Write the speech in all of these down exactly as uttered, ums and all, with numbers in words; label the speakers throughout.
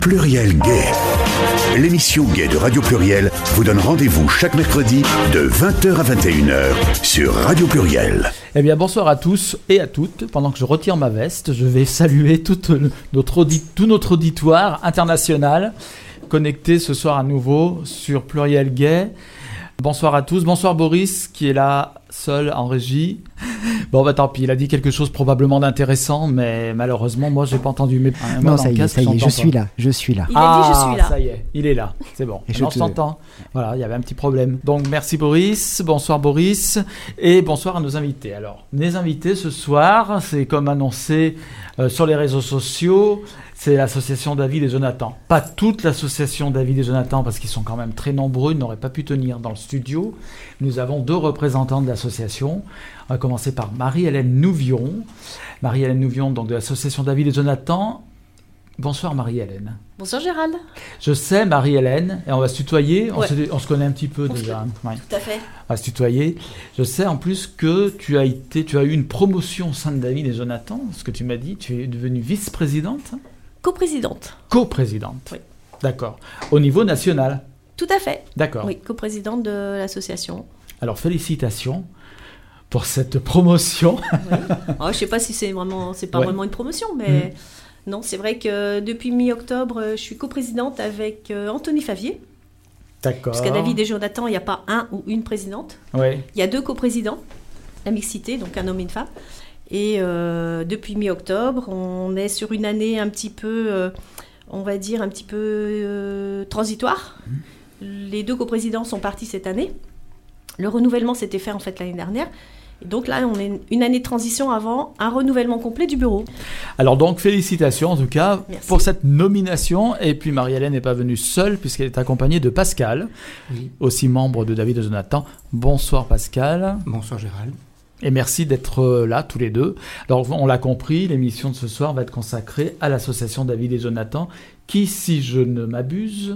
Speaker 1: Pluriel Gay. L'émission Gay de Radio Pluriel vous donne rendez-vous chaque mercredi de vingt heures à vingt et une heures sur Radio Pluriel.
Speaker 2: Eh bien, bonsoir à tous et à toutes. Pendant que je retire ma veste, je vais saluer tout notre, audi- tout notre auditoire international connecté ce soir à nouveau sur Pluriel Gay. Bonsoir à tous. Bonsoir Boris qui est là seul en régie. Bon bah tant pis, il a dit quelque chose probablement d'intéressant, mais malheureusement moi j'ai pas entendu mes.
Speaker 3: Non ça y est, ça y est, je suis là, je suis là.
Speaker 4: Il
Speaker 2: ah,
Speaker 4: a dit je suis là.
Speaker 2: Ça y est, il est là, c'est bon.
Speaker 3: Et
Speaker 2: je
Speaker 3: te...
Speaker 2: t'entends. Voilà, il y avait un petit problème. Donc merci Boris, bonsoir Boris et bonsoir à nos invités. Alors, mes invités ce soir, c'est comme annoncé euh, sur les réseaux sociaux. C'est l'association David et Jonathan. Pas toute l'association David et Jonathan, parce qu'ils sont quand même très nombreux, ils n'auraient pas pu tenir dans le studio. Nous avons deux représentants de l'association. On va commencer par Marie-Hélène Nouvion. Marie-Hélène Nouvion, donc de l'association David et Jonathan. Bonsoir Marie-Hélène.
Speaker 4: Bonsoir Gérald.
Speaker 2: Je sais Marie-Hélène, et on va se tutoyer, on,
Speaker 4: ouais.
Speaker 2: se, on se connaît un petit peu
Speaker 4: on
Speaker 2: déjà. Ouais.
Speaker 4: Tout à fait.
Speaker 2: On va se tutoyer. Je sais en plus que tu as, été, tu as eu une promotion au sein de David et Jonathan, ce que tu m'as dit, tu es devenue vice-présidente.
Speaker 4: Co-présidente.
Speaker 2: Co-présidente.
Speaker 4: Oui.
Speaker 2: D'accord. Au niveau national.
Speaker 4: Tout à fait.
Speaker 2: D'accord.
Speaker 4: Oui, co-présidente de l'association.
Speaker 2: Alors félicitations pour cette promotion.
Speaker 4: Oui. Oh, je ne sais pas si c'est vraiment, c'est pas
Speaker 2: ouais.
Speaker 4: vraiment une promotion, mais mmh. non, c'est vrai que depuis mi-octobre, je suis co-présidente avec euh, Anthony Favier.
Speaker 2: D'accord.
Speaker 4: Parce qu'à David et Jonathan, il n'y a pas un ou une présidente.
Speaker 2: Oui.
Speaker 4: Il y a deux co-présidents, la mixité, donc un homme et une femme. Et euh, depuis mi-octobre, on est sur une année un petit peu, euh, on va dire, un petit peu euh, transitoire. Mmh. Les deux coprésidents sont partis cette année. Le renouvellement s'était fait en fait l'année dernière. Et donc là, on est une année de transition avant un renouvellement complet du bureau.
Speaker 2: Alors donc, félicitations en tout cas
Speaker 4: Merci.
Speaker 2: Pour cette nomination. Et puis Marie-Hélène n'est pas venue seule puisqu'elle est accompagnée de Pascal,
Speaker 3: oui.
Speaker 2: aussi membre de David et Jonathan. Bonsoir Pascal.
Speaker 3: Bonsoir Gérald.
Speaker 2: Et merci d'être là tous les deux. Alors on l'a compris, l'émission de ce soir va être consacrée à l'association David et Jonathan, qui, si je ne m'abuse,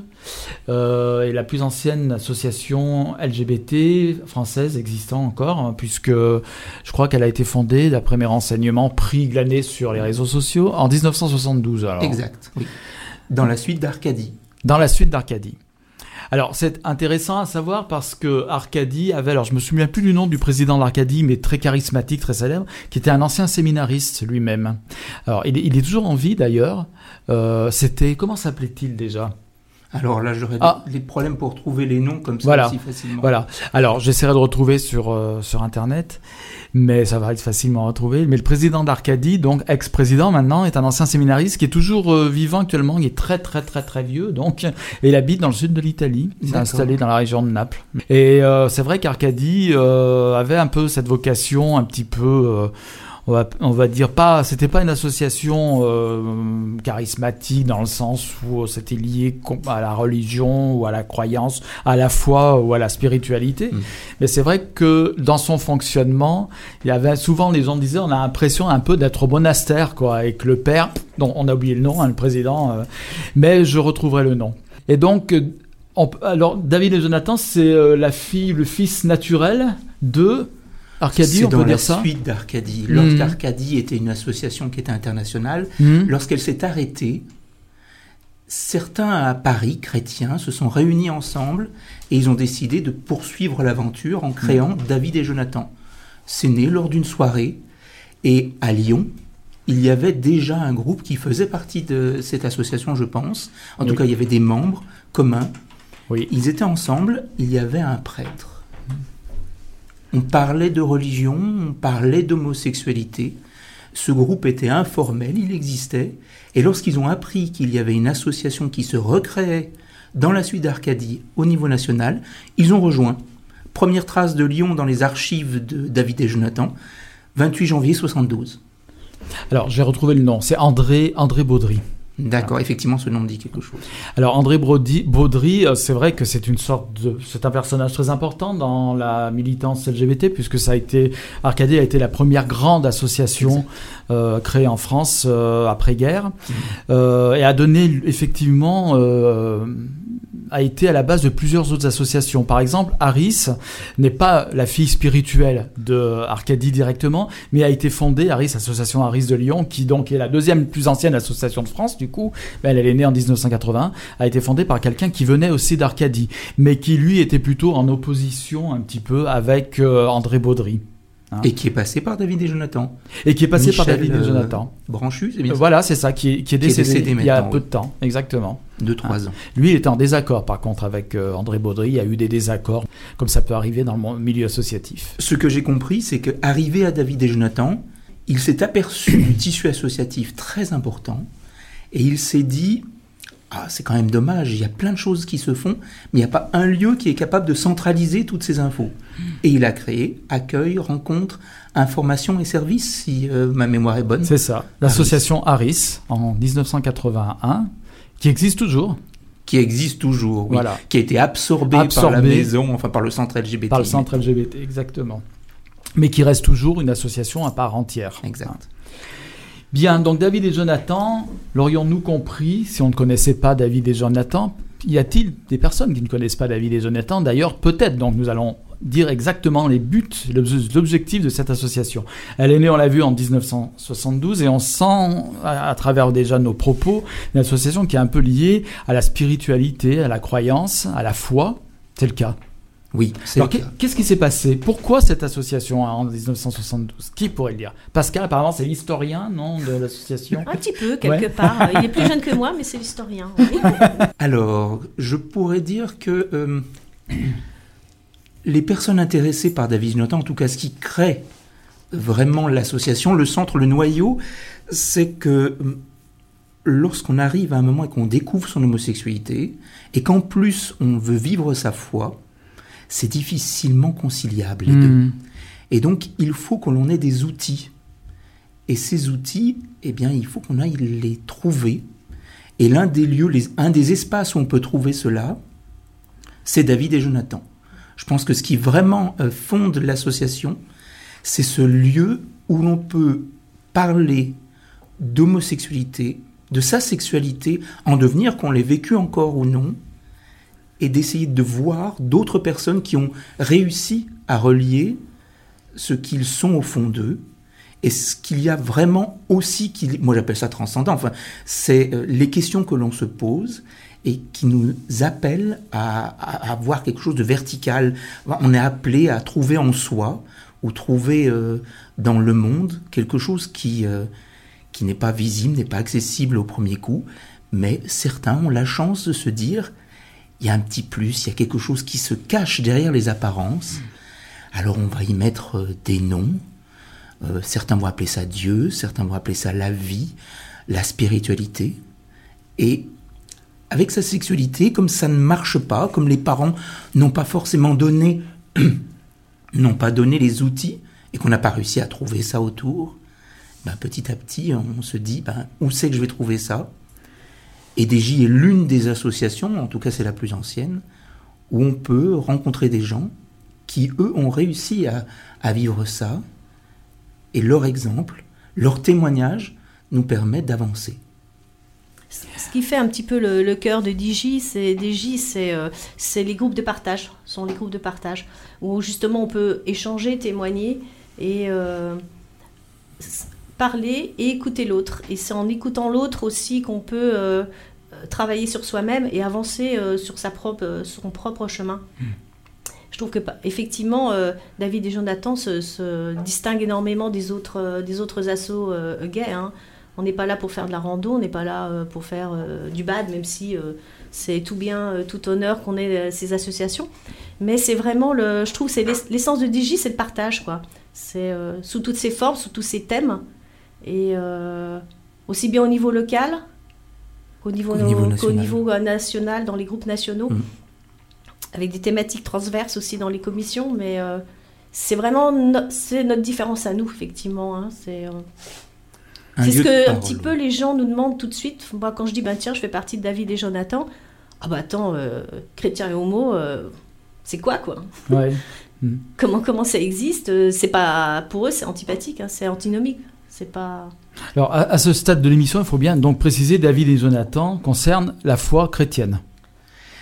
Speaker 2: euh, est la plus ancienne association L G B T française existant encore, hein, puisque je crois qu'elle a été fondée, d'après mes renseignements, pris glanés sur les réseaux sociaux, en dix-neuf cent soixante-douze. Alors.
Speaker 5: Exact, oui. Dans la suite d'Arcadie.
Speaker 2: Dans la suite d'Arcadie. Alors, c'est intéressant à savoir parce que Arcadie avait, alors je me souviens plus du nom du président d'Arcadie, mais très charismatique, très célèbre, qui était un ancien séminariste lui-même. Alors, il est, il est toujours en vie d'ailleurs. Euh, c'était, comment s'appelait-il déjà ?
Speaker 5: Alors là, j'aurais
Speaker 2: ah.
Speaker 5: des problèmes pour trouver les noms comme ça
Speaker 2: voilà.
Speaker 5: aussi facilement.
Speaker 2: Voilà. Alors, j'essaierai de retrouver sur, euh, sur Internet, mais ça va être facilement à retrouver. Mais le président d'Arcadie, donc ex-président maintenant, est un ancien séminariste qui est toujours euh, vivant actuellement. Il est très, très, très, très vieux, donc, et il habite dans le sud de l'Italie. Il s'est installé dans la région de Naples. Et euh, c'est vrai qu'Arcadie euh, avait un peu cette vocation un petit peu... Euh, On va, on va dire pas, c'était pas une association euh, charismatique dans le sens où c'était lié à la religion ou à la croyance, à la foi ou à la spiritualité. Mmh. Mais c'est vrai que dans son fonctionnement, il y avait souvent, les gens disaient, on a l'impression un peu d'être au monastère, quoi, avec le père, dont on a oublié le nom, hein, le président, euh, mais je retrouverai le nom. Et donc, on, alors David et Jonathan, c'est euh, la fille, le fils naturel de Arcadie,
Speaker 5: c'est
Speaker 2: on peut
Speaker 5: dans
Speaker 2: dire
Speaker 5: la
Speaker 2: ça.
Speaker 5: suite d'Arcadie. Lorsqu'Arcadie mmh. était une association qui était internationale, mmh. lorsqu'elle s'est arrêtée, certains à Paris, chrétiens, se sont réunis ensemble et ils ont décidé de poursuivre l'aventure en créant mmh. David et Jonathan. C'est né lors d'une soirée et à Lyon, il y avait déjà un groupe qui faisait partie de cette association, je pense. En oui. tout cas, il y avait des membres communs.
Speaker 2: Oui.
Speaker 5: Ils étaient ensemble, il y avait un prêtre. On parlait de religion, on parlait d'homosexualité. Ce groupe était informel, il existait. Et lorsqu'ils ont appris qu'il y avait une association qui se recréait dans la suite d'Arcadie au niveau national, ils ont rejoint. Première trace de Lyon dans les archives de David et Jonathan, vingt-huit janvier soixante-douze.
Speaker 2: Alors, j'ai retrouvé le nom, c'est André, André Baudry.
Speaker 5: D'accord, effectivement, ce nom me dit quelque chose.
Speaker 2: Alors, André Brody, Baudry, c'est vrai que c'est une sorte de, c'est un personnage très important dans la militance L G B T, puisque ça a été, Arcadie a été la première grande association euh, créée en France euh, après-guerre, mmh. euh, et a donné effectivement euh, a été à la base de plusieurs autres associations. Par exemple, Aris n'est pas la fille spirituelle de Arcadie directement, mais a été fondée, Aris, association Aris de Lyon, qui donc est la deuxième plus ancienne association de France, du coup, elle, elle est née en dix-neuf cent quatre-vingt-un, a été fondée par quelqu'un qui venait aussi d'Arcadie, mais qui lui était plutôt en opposition un petit peu avec euh, André Baudry.
Speaker 5: Hein. Et qui est passé par David et Jonathan.
Speaker 2: Et qui est passé
Speaker 5: Michel,
Speaker 2: par David et Jonathan.
Speaker 5: Euh, Branchu, c'est bien ça.
Speaker 2: Voilà, c'est ça, qui est, qui est décédé,
Speaker 5: qui est décédé
Speaker 2: il y a
Speaker 5: peu
Speaker 2: oui. de temps, exactement.
Speaker 5: Deux, trois
Speaker 2: hein.
Speaker 5: ans.
Speaker 2: Lui, il était en désaccord, par contre, avec euh, André Baudry. Il y a eu des désaccords, comme ça peut arriver dans le milieu associatif.
Speaker 5: Ce que j'ai compris, c'est qu'arrivé à David et Jonathan, il s'est aperçu du tissu associatif très important et il s'est dit... Ah, c'est quand même dommage, il y a plein de choses qui se font, mais il n'y a pas un lieu qui est capable de centraliser toutes ces infos. Et il a créé accueil, rencontre, information et services, si euh, ma mémoire est bonne.
Speaker 2: C'est ça, l'association Aris, en dix-neuf cent quatre-vingt-un, qui existe toujours.
Speaker 5: Qui existe toujours, oui.
Speaker 2: Voilà.
Speaker 5: Qui a été absorbée, absorbée par la maison, enfin par le centre L G B T.
Speaker 2: Par le centre L G B T, exactement. Mais qui reste toujours une association à part entière.
Speaker 5: Exact.
Speaker 2: Hein. Bien, donc David et Jonathan, l'aurions-nous compris si on ne connaissait pas David et Jonathan? Y a-t-il des personnes qui ne connaissent pas David et Jonathan? D'ailleurs, peut-être. Donc nous allons dire exactement les buts, l'objectif de cette association. Elle est née, on l'a vu, en dix-neuf cent soixante-douze et on sent, à, à travers déjà nos propos, une association qui est un peu liée à la spiritualité, à la croyance, à la foi. C'est le cas.
Speaker 5: Oui, c'est
Speaker 2: Alors,
Speaker 5: le cas.
Speaker 2: Qu'est-ce qui s'est passé? Pourquoi cette association en dix-neuf cent soixante-douze? Qui pourrait le dire? Pascal, apparemment, c'est l'historien, non, de l'association?
Speaker 4: Un petit peu, quelque
Speaker 2: ouais.
Speaker 4: part. Il est plus jeune que moi, mais c'est l'historien. Oui.
Speaker 5: Alors, je pourrais dire que euh, les personnes intéressées par David et Jonathan, en tout cas ce qui crée vraiment l'association, le centre, le noyau, c'est que lorsqu'on arrive à un moment et qu'on découvre son homosexualité, et qu'en plus on veut vivre sa foi, c'est difficilement conciliable les mmh. deux. Et donc, il faut que l'on ait des outils. Et ces outils, eh bien, il faut qu'on aille les trouver. Et l'un des lieux, les, un des espaces où on peut trouver cela, c'est David et Jonathan. Je pense que ce qui vraiment euh, fonde l'association, c'est ce lieu où l'on peut parler d'homosexualité, de sa sexualité, en devenir, qu'on l'ait vécu encore ou non, et d'essayer de voir d'autres personnes qui ont réussi à relier ce qu'ils sont au fond d'eux et ce qu'il y a vraiment aussi, qui, moi j'appelle ça transcendant, enfin, c'est les questions que l'on se pose et qui nous appellent à, à, à voir quelque chose de vertical. On est appelé à trouver en soi ou trouver euh, dans le monde quelque chose qui, euh, qui n'est pas visible, n'est pas accessible au premier coup, mais certains ont la chance de se dire... Il y a un petit plus, il y a quelque chose qui se cache derrière les apparences. Alors on va y mettre euh, des noms. Euh, certains vont appeler ça Dieu, certains vont appeler ça la vie, la spiritualité. Et avec sa sexualité, comme ça ne marche pas, comme les parents n'ont pas forcément donné, n'ont pas donné les outils, et qu'on n'a pas réussi à trouver ça autour, ben, petit à petit, on se dit, ben, où c'est que je vais trouver ça ? Et D J est l'une des associations, en tout cas c'est la plus ancienne, où on peut rencontrer des gens qui, eux, ont réussi à, à vivre ça, et leur exemple, leur témoignage nous permet d'avancer.
Speaker 4: Ce qui fait un petit peu le, le cœur de D J, c'est, D J c'est, euh, c'est les groupes de partage, sont les groupes de partage, où justement on peut échanger, témoigner, et... Euh, parler et écouter l'autre. Et c'est en écoutant l'autre aussi qu'on peut euh, travailler sur soi-même et avancer euh, sur sa propre, euh, son propre chemin. Mmh. Je trouve que effectivement, euh, David et Jonathan se, se distinguent énormément des autres, euh, des autres assos euh, gays. Hein. On n'est pas là pour faire de la rando, on n'est pas là euh, pour faire euh, du bad, même si euh, c'est tout bien, euh, tout honneur qu'on ait euh, ces associations. Mais c'est vraiment, le, je trouve, c'est l'essence de D J, c'est le partage, quoi. C'est euh, sous toutes ses formes, sous tous ses thèmes. Et euh, aussi bien au niveau local qu'au niveau,
Speaker 5: au niveau,
Speaker 4: no, qu'au niveau national, dans les groupes nationaux, mmh. avec des thématiques transverses aussi dans les commissions, mais euh, c'est vraiment no, c'est notre différence à nous, effectivement. Hein, c'est euh, c'est ce que un petit peu les gens nous demandent tout de suite. Moi, quand je dis, ben, tiens, je fais partie de David et Jonathan, ah bah attends, euh, chrétien et homo, euh, c'est quoi, quoi
Speaker 2: ouais. mmh.
Speaker 4: comment, comment ça existe? C'est pas, pour eux, c'est antipathique, hein, c'est antinomique. C'est pas...
Speaker 2: Alors, à, à ce stade de l'émission, il faut bien donc préciser, David et Jonathan concernent la foi chrétienne.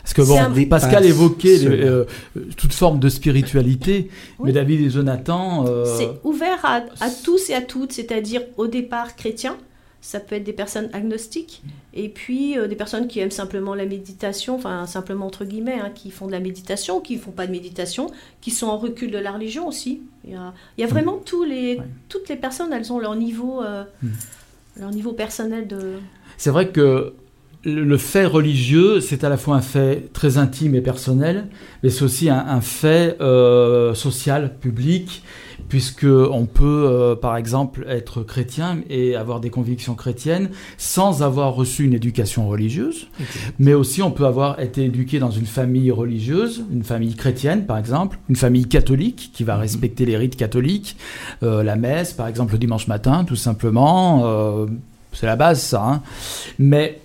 Speaker 2: Parce que bon, Pascal évoquait les, euh, toute forme de spiritualité, oui. mais David et Jonathan...
Speaker 4: Euh... C'est ouvert à, à tous et à toutes, c'est-à-dire au départ chrétiens, ça peut être des personnes agnostiques, et puis euh, des personnes qui aiment simplement la méditation, enfin simplement entre guillemets, hein, qui font de la méditation, qui ne font pas de méditation, qui sont en recul de la religion aussi. Il y a, il y a vraiment mmh. tous les, ouais. toutes les personnes, elles ont leur niveau, euh, mmh. leur niveau personnel de...
Speaker 2: C'est vrai que le fait religieux, c'est à la fois un fait très intime et personnel, mais c'est aussi un, un fait euh, social, public, puisqu'on peut, euh, par exemple, être chrétien et avoir des convictions chrétiennes sans avoir reçu une éducation religieuse, okay. mais aussi on peut avoir été éduqué dans une famille religieuse, une famille chrétienne, par exemple, une famille catholique qui va respecter les rites catholiques, euh, la messe, par exemple, le dimanche matin, tout simplement, euh, c'est la base, ça, hein. Mais...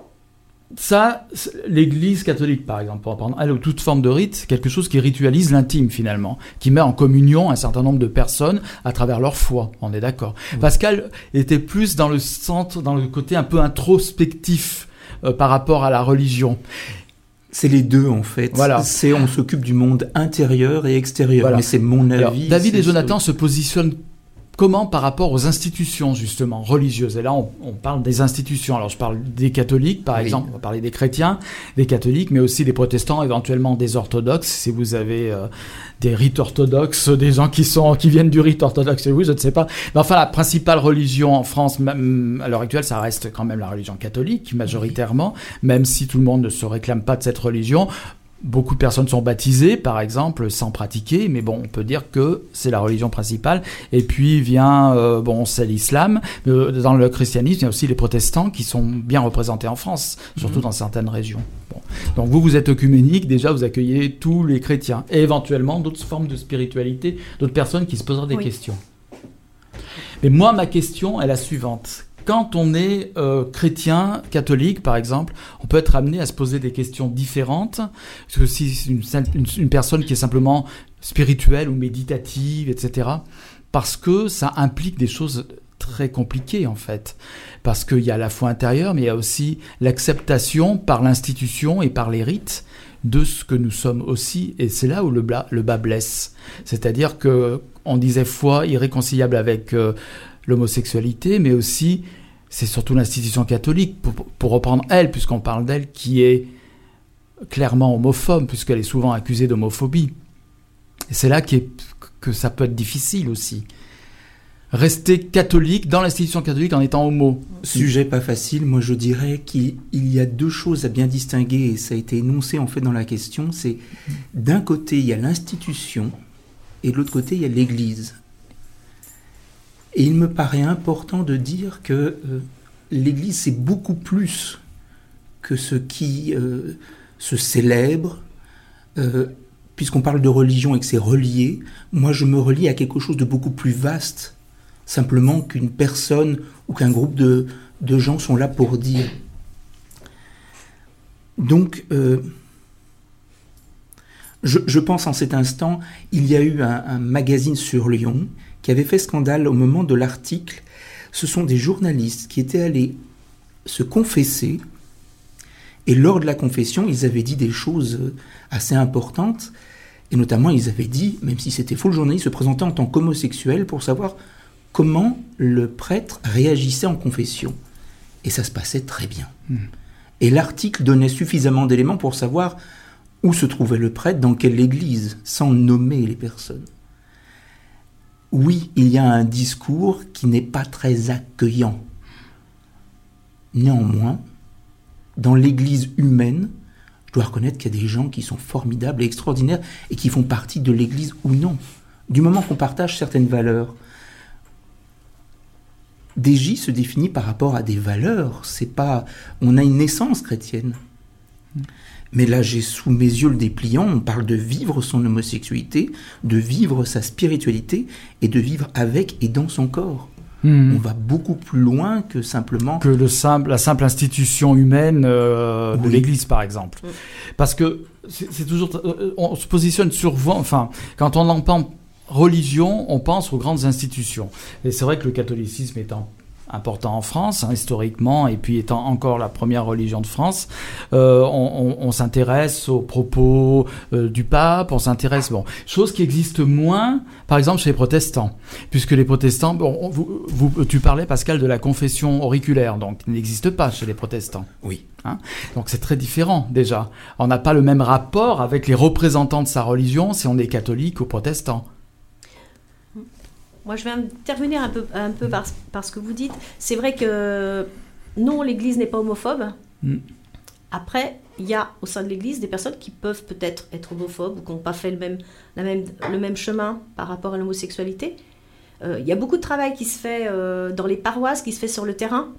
Speaker 2: Ça, l'Église catholique, par exemple, pour prendre elle ou toute forme de rite, quelque chose qui ritualise l'intime, finalement, qui met en communion un certain nombre de personnes à travers leur foi, on est d'accord. Oui. Pascal était plus dans le centre, dans le côté un peu introspectif euh, par rapport à la religion.
Speaker 5: C'est les deux, en fait.
Speaker 2: Voilà.
Speaker 5: C'est, on s'occupe du monde intérieur et extérieur, voilà. mais c'est mon avis.
Speaker 2: Alors, David et Jonathan se positionnent comment par rapport aux institutions, justement, religieuses? Et là, on, on parle des institutions. Alors, je parle des catholiques, par oui. exemple. On va parler des chrétiens, des catholiques, mais aussi des protestants, éventuellement des orthodoxes. Si vous avez euh, des rites orthodoxes, des gens qui, sont, qui viennent du rite orthodoxe, oui, je ne sais pas. Mais enfin, la principale religion en France, même, à l'heure actuelle, ça reste quand même la religion catholique, majoritairement, oui. même si tout le monde ne se réclame pas de cette religion. Beaucoup de personnes sont baptisées, par exemple, sans pratiquer, mais bon, on peut dire que c'est la religion principale. Et puis vient, euh, bon, c'est l'islam. Euh, dans le christianisme, il y a aussi les protestants qui sont bien représentés en France, surtout mmh. dans certaines régions. Bon. Donc vous, vous êtes œcuménique, déjà vous accueillez tous les chrétiens, et éventuellement d'autres formes de spiritualité, d'autres personnes qui se poseraient des oui. questions. Mais moi, ma question est la suivante. Quand on est euh, chrétien, catholique, par exemple, on peut être amené à se poser des questions différentes. Parce que si c'est une, une, une personne qui est simplement spirituelle ou méditative, et cetera, parce que ça implique des choses très compliquées, en fait. Parce qu'il y a la foi intérieure, mais il y a aussi l'acceptation par l'institution et par les rites de ce que nous sommes aussi. Et c'est là où le bas, le bas blesse. C'est-à-dire qu'on disait foi irréconciliable avec... Euh, l'homosexualité, mais aussi, c'est surtout l'institution catholique, pour, pour reprendre elle, puisqu'on parle d'elle, qui est clairement homophobe, puisqu'elle est souvent accusée d'homophobie. Et c'est là qu'est, que ça peut être difficile aussi. Rester catholique dans l'institution catholique en étant homo.
Speaker 5: Sujet pas facile, moi je dirais qu'il y a deux choses à bien distinguer, et ça a été énoncé en fait dans la question, c'est d'un côté il y a l'institution, et de l'autre côté il y a l'Église. Et il me paraît important de dire que euh, l'Église, c'est beaucoup plus que ce qui euh, se célèbre. Euh, puisqu'on parle de religion et que c'est relié, moi je me relie à quelque chose de beaucoup plus vaste, simplement qu'une personne ou qu'un groupe de, de gens sont là pour dire. Donc, euh, je, je pense en cet instant, il y a eu un, un magazine sur Lyon qui avait fait scandale au moment de l'article. Ce sont des journalistes qui étaient allés se confesser, et lors de la confession, ils avaient dit des choses assez importantes, et notamment ils avaient dit, même si c'était faux, le journaliste se présentait en tant qu'homosexuel pour savoir comment le prêtre réagissait en confession. Et ça se passait très bien. Mmh. Et l'article donnait suffisamment d'éléments pour savoir où se trouvait le prêtre, dans quelle église, sans nommer les personnes. Oui, il y a un discours qui n'est pas très accueillant. Néanmoins, dans l'église humaine, je dois reconnaître qu'il y a des gens qui sont formidables et extraordinaires et qui font partie de l'église ou non. Du moment qu'on partage certaines valeurs. D J se définit par rapport à des valeurs. C'est pas, on a une naissance chrétienne. Mais là, j'ai sous mes yeux le dépliant, on parle de vivre son homosexualité, de vivre sa spiritualité, et de vivre avec et dans son corps. Mmh. On va beaucoup plus loin que simplement...
Speaker 2: Que le simple, la simple institution humaine euh, oui. de l'Église, par exemple. Mmh. Parce que c'est, c'est toujours... On se positionne sur... Enfin, quand on entend religion, on pense aux grandes institutions. Et c'est vrai que le catholicisme étant important en France, hein, historiquement, et puis étant encore la première religion de France, euh, on, on, on s'intéresse aux propos euh, du pape, on s'intéresse, bon, chose qui existe moins, par exemple, chez les protestants, puisque les protestants, bon, vous, vous, tu parlais, Pascal, de la confession auriculaire, donc il n'existe pas chez les protestants.
Speaker 5: Oui.
Speaker 2: Hein, donc c'est très différent, déjà. On n'a pas le même rapport avec les représentants de sa religion si on est catholique ou protestant.
Speaker 4: Moi, je vais intervenir un peu, un peu par, par ce que vous dites. C'est vrai que non, l'Église n'est pas homophobe. Mm. Après, il y a au sein de l'Église des personnes qui peuvent peut-être être homophobes ou qui n'ont pas fait le même, la même, le même chemin par rapport à l'homosexualité. Euh, il y a beaucoup de travail qui se fait euh, dans les paroisses, qui se fait sur le terrain.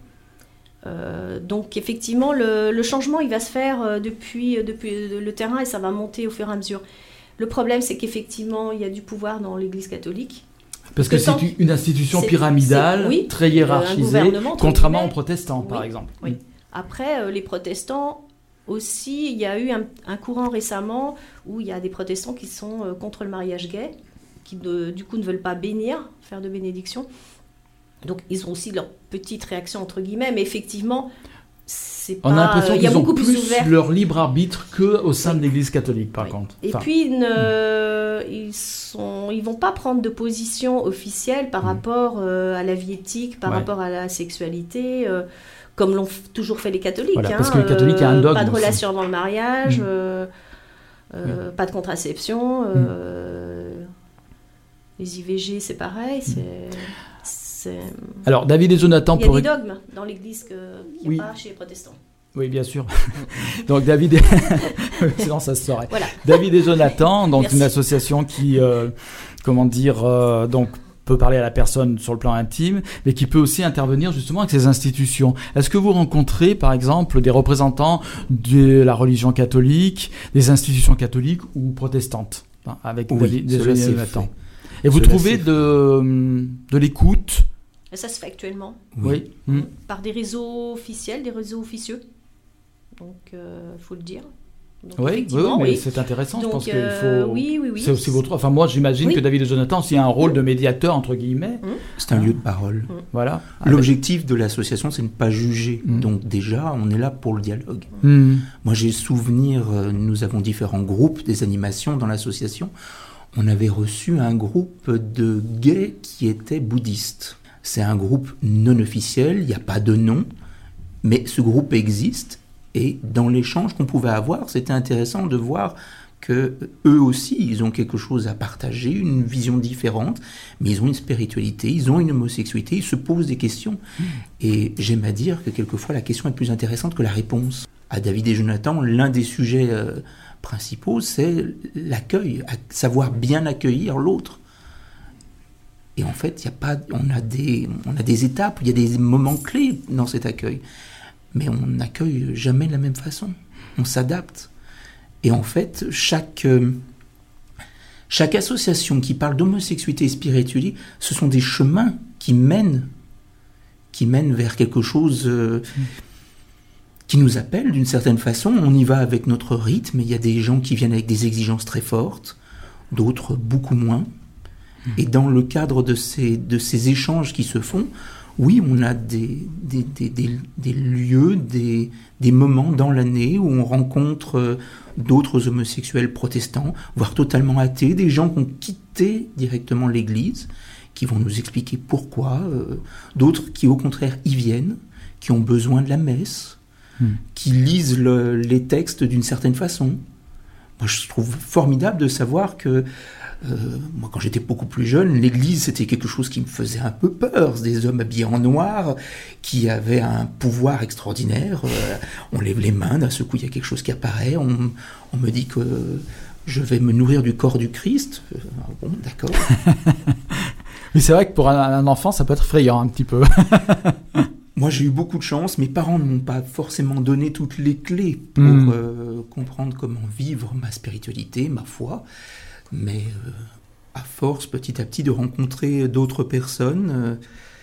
Speaker 4: Euh, donc, effectivement, le, le changement, il va se faire euh, depuis, depuis le terrain et ça va monter au fur et à mesure. Le problème, c'est qu'effectivement, il y a du pouvoir dans l'Église catholique.
Speaker 2: Parce que c'est une institution pyramidale, oui, très hiérarchisée, contrairement aux protestants, oui, par exemple.
Speaker 4: Oui. Après, euh, les protestants aussi, il y a eu un, un courant récemment où il y a des protestants qui sont euh, contre le mariage gay, qui de, du coup ne veulent pas bénir, faire de bénédiction. Donc, ils ont aussi leur petite réaction, entre guillemets, mais effectivement...
Speaker 2: On a l'impression qu'ils ont plus, plus leur libre arbitre qu'au sein oui. de l'Église catholique, par oui. contre.
Speaker 4: Et enfin, puis, ne, ils sont, ils vont pas prendre de position officielle par mmh. rapport euh, à la vie éthique, par ouais. rapport à la sexualité, euh, comme l'ont f- toujours fait les catholiques.
Speaker 2: Voilà,
Speaker 4: hein,
Speaker 2: parce que les catholiques, il y a un dogme.
Speaker 4: Pas de
Speaker 2: aussi.
Speaker 4: relation avant le mariage, mmh. euh, euh,
Speaker 2: mmh.
Speaker 4: pas de contraception. Euh, mmh. Les I V G, c'est pareil, c'est... Mmh. C'est...
Speaker 2: Alors, David et Jonathan...
Speaker 4: Il y a pour... des dogmes dans l'Église qu'il n'y a oui. pas chez les protestants.
Speaker 2: Oui, bien sûr. Donc, David et... Sinon, ça se saurait.
Speaker 4: Voilà.
Speaker 2: David et Jonathan, donc Merci. Une association qui, euh, comment dire, euh, donc, peut parler à la personne sur le plan intime, mais qui peut aussi intervenir justement avec ces institutions. Est-ce que vous rencontrez, par exemple, des représentants de la religion catholique, des institutions catholiques ou protestantes, hein, avec
Speaker 5: oui,
Speaker 2: David et Jonathan? Et vous
Speaker 5: Cela
Speaker 2: trouvez de, de l'écoute?
Speaker 4: Ça se fait actuellement.
Speaker 2: Oui. Mmh.
Speaker 4: Par des réseaux officiels, des réseaux officieux. Donc, il euh, faut le dire. Donc,
Speaker 2: oui, oui, mais oui. c'est intéressant. Donc, je pense euh, qu'il faut.
Speaker 4: Oui, oui, oui.
Speaker 2: C'est aussi votre. Enfin, moi, j'imagine oui. que David et Jonathan, s'il y a un rôle mmh. de médiateur entre guillemets. Mmh.
Speaker 5: C'est un lieu de parole.
Speaker 4: Mmh.
Speaker 2: Voilà.
Speaker 5: L'objectif de l'association, c'est de ne pas juger. Mmh. Donc déjà, on est là pour le dialogue.
Speaker 2: Mmh.
Speaker 5: Moi, j'ai souvenir. Nous avons différents groupes, des animations dans l'association. On avait reçu un groupe de gays qui étaient bouddhistes. C'est un groupe non officiel, il n'y a pas de nom, mais ce groupe existe. Et dans l'échange qu'on pouvait avoir, c'était intéressant de voir que eux aussi, ils ont quelque chose à partager, une vision différente, mais ils ont une spiritualité, ils ont une homosexualité, ils se posent des questions. Mmh. Et j'aime à dire que quelquefois, la question est plus intéressante que la réponse. À David et Jonathan, l'un des sujets euh, principaux, c'est l'accueil, savoir bien accueillir l'autre. Et en fait, y a pas, on, a des, on a des étapes, il y a des moments clés dans cet accueil. Mais on n'accueille jamais de la même façon. On s'adapte. Et en fait, chaque, euh, chaque association qui parle d'homosexualité et spiritualité, ce sont des chemins qui mènent, qui mènent vers quelque chose euh, qui nous appelle d'une certaine façon. On y va avec notre rythme. Il y a des gens qui viennent avec des exigences très fortes, d'autres beaucoup moins. Et dans le cadre de ces, de ces échanges qui se font, oui, on a des, des, des, des, des lieux, des, des moments dans l'année où on rencontre d'autres homosexuels protestants, voire totalement athées, des gens qui ont quitté directement l'Église, qui vont nous expliquer pourquoi, euh, d'autres qui au contraire y viennent, qui ont besoin de la messe, mmh. qui lisent le, les textes d'une certaine façon. Moi, je trouve formidable de savoir que Euh, moi, quand j'étais beaucoup plus jeune, l'église, c'était quelque chose qui me faisait un peu peur. Des hommes habillés en noir, qui avaient un pouvoir extraordinaire. Euh, on lève les mains, d'un seul coup, il y a quelque chose qui apparaît. On, on me dit que je vais me nourrir du corps du Christ. Euh, bon, d'accord.
Speaker 2: Mais c'est vrai que pour un, un enfant, ça peut être effrayant un petit peu.
Speaker 5: Moi, j'ai eu beaucoup de chance. Mes parents ne m'ont pas forcément donné toutes les clés pour mmh. euh, comprendre comment vivre ma spiritualité, ma foi. Mais euh, à force, petit à petit, de rencontrer d'autres personnes, euh,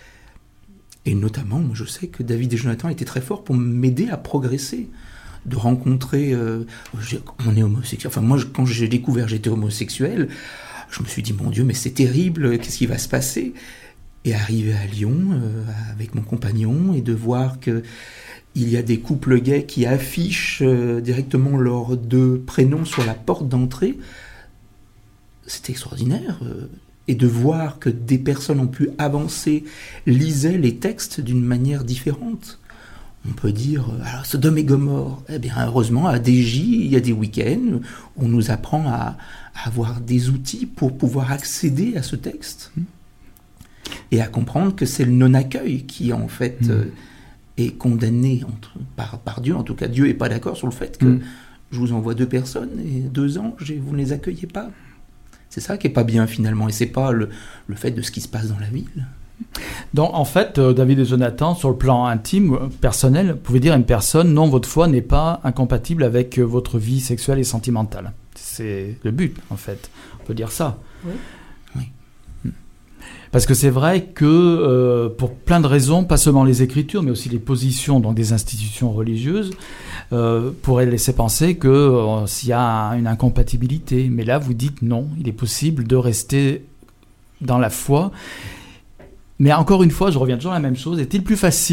Speaker 5: et notamment, moi, je sais que David et Jonathan étaient très forts pour m'aider à progresser, de rencontrer... Euh, on est homosexuel. Enfin, moi, quand j'ai découvert que j'étais homosexuel, je me suis dit, mon Dieu, mais c'est terrible, qu'est-ce qui va se passer ? Et arriver à Lyon euh, avec mon compagnon et de voir que il y a des couples gays qui affichent euh, directement leurs deux prénoms sur la porte d'entrée, c'était extraordinaire. Euh, et de voir que des personnes ont pu avancer, lisaient les textes d'une manière différente. On peut dire, alors Sodome et Gomorrhe, eh bien heureusement à D J, il y a des week-ends où on nous apprend à, à avoir des outils pour pouvoir accéder à ce texte. Mmh. Et à comprendre que c'est le non-accueil qui en fait mmh. euh, est condamné entre, par, par Dieu. En tout cas, Dieu n'est pas d'accord sur le fait que mmh. je vous envoie deux personnes et deux anges et vous ne les accueillez pas. C'est ça qui n'est pas bien finalement, et c'est pas le, le fait de ce qui se passe dans la ville.
Speaker 2: Donc en fait, euh, David et Jonathan, sur le plan intime, personnel, vous pouvez dire à une personne, non, votre foi n'est pas incompatible avec euh, votre vie sexuelle et sentimentale. C'est le but, en fait. On peut dire ça.
Speaker 4: Oui.
Speaker 2: Oui. Parce que c'est vrai que euh, pour plein de raisons, pas seulement les Écritures, mais aussi les positions dans des institutions religieuses, euh, pourraient laisser penser que euh, s'il y a une incompatibilité. Mais là, vous dites non, il est possible de rester dans la foi. Mais encore une fois, je reviens toujours à la même chose. Est-il plus facile ?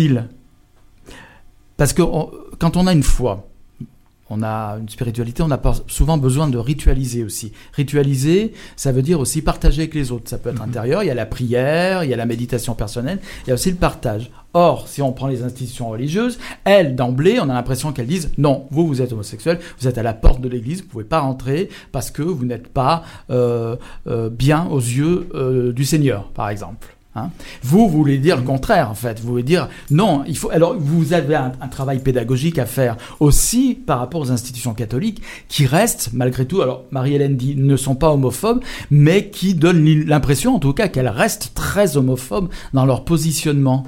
Speaker 2: Parce que on, quand on a une foi, on a une spiritualité, on a souvent besoin de ritualiser aussi. Ritualiser, ça veut dire aussi partager avec les autres. Ça peut être mmh. intérieur, il y a la prière, il y a la méditation personnelle, il y a aussi le partage. Or, si on prend les institutions religieuses, elles, d'emblée, on a l'impression qu'elles disent « Non, vous, vous êtes homosexuel, vous êtes à la porte de l'église, vous ne pouvez pas rentrer parce que vous n'êtes pas euh, euh, bien aux yeux euh, du Seigneur, par exemple. » Hein. Vous, vous voulez dire le contraire, en fait. Vous voulez dire, non, il faut. Alors, vous avez un, un travail pédagogique à faire aussi par rapport aux institutions catholiques qui restent, malgré tout, alors Marie-Hélène dit, ne sont pas homophobes, mais qui donnent l'impression, en tout cas, qu'elles restent très homophobes dans leur positionnement.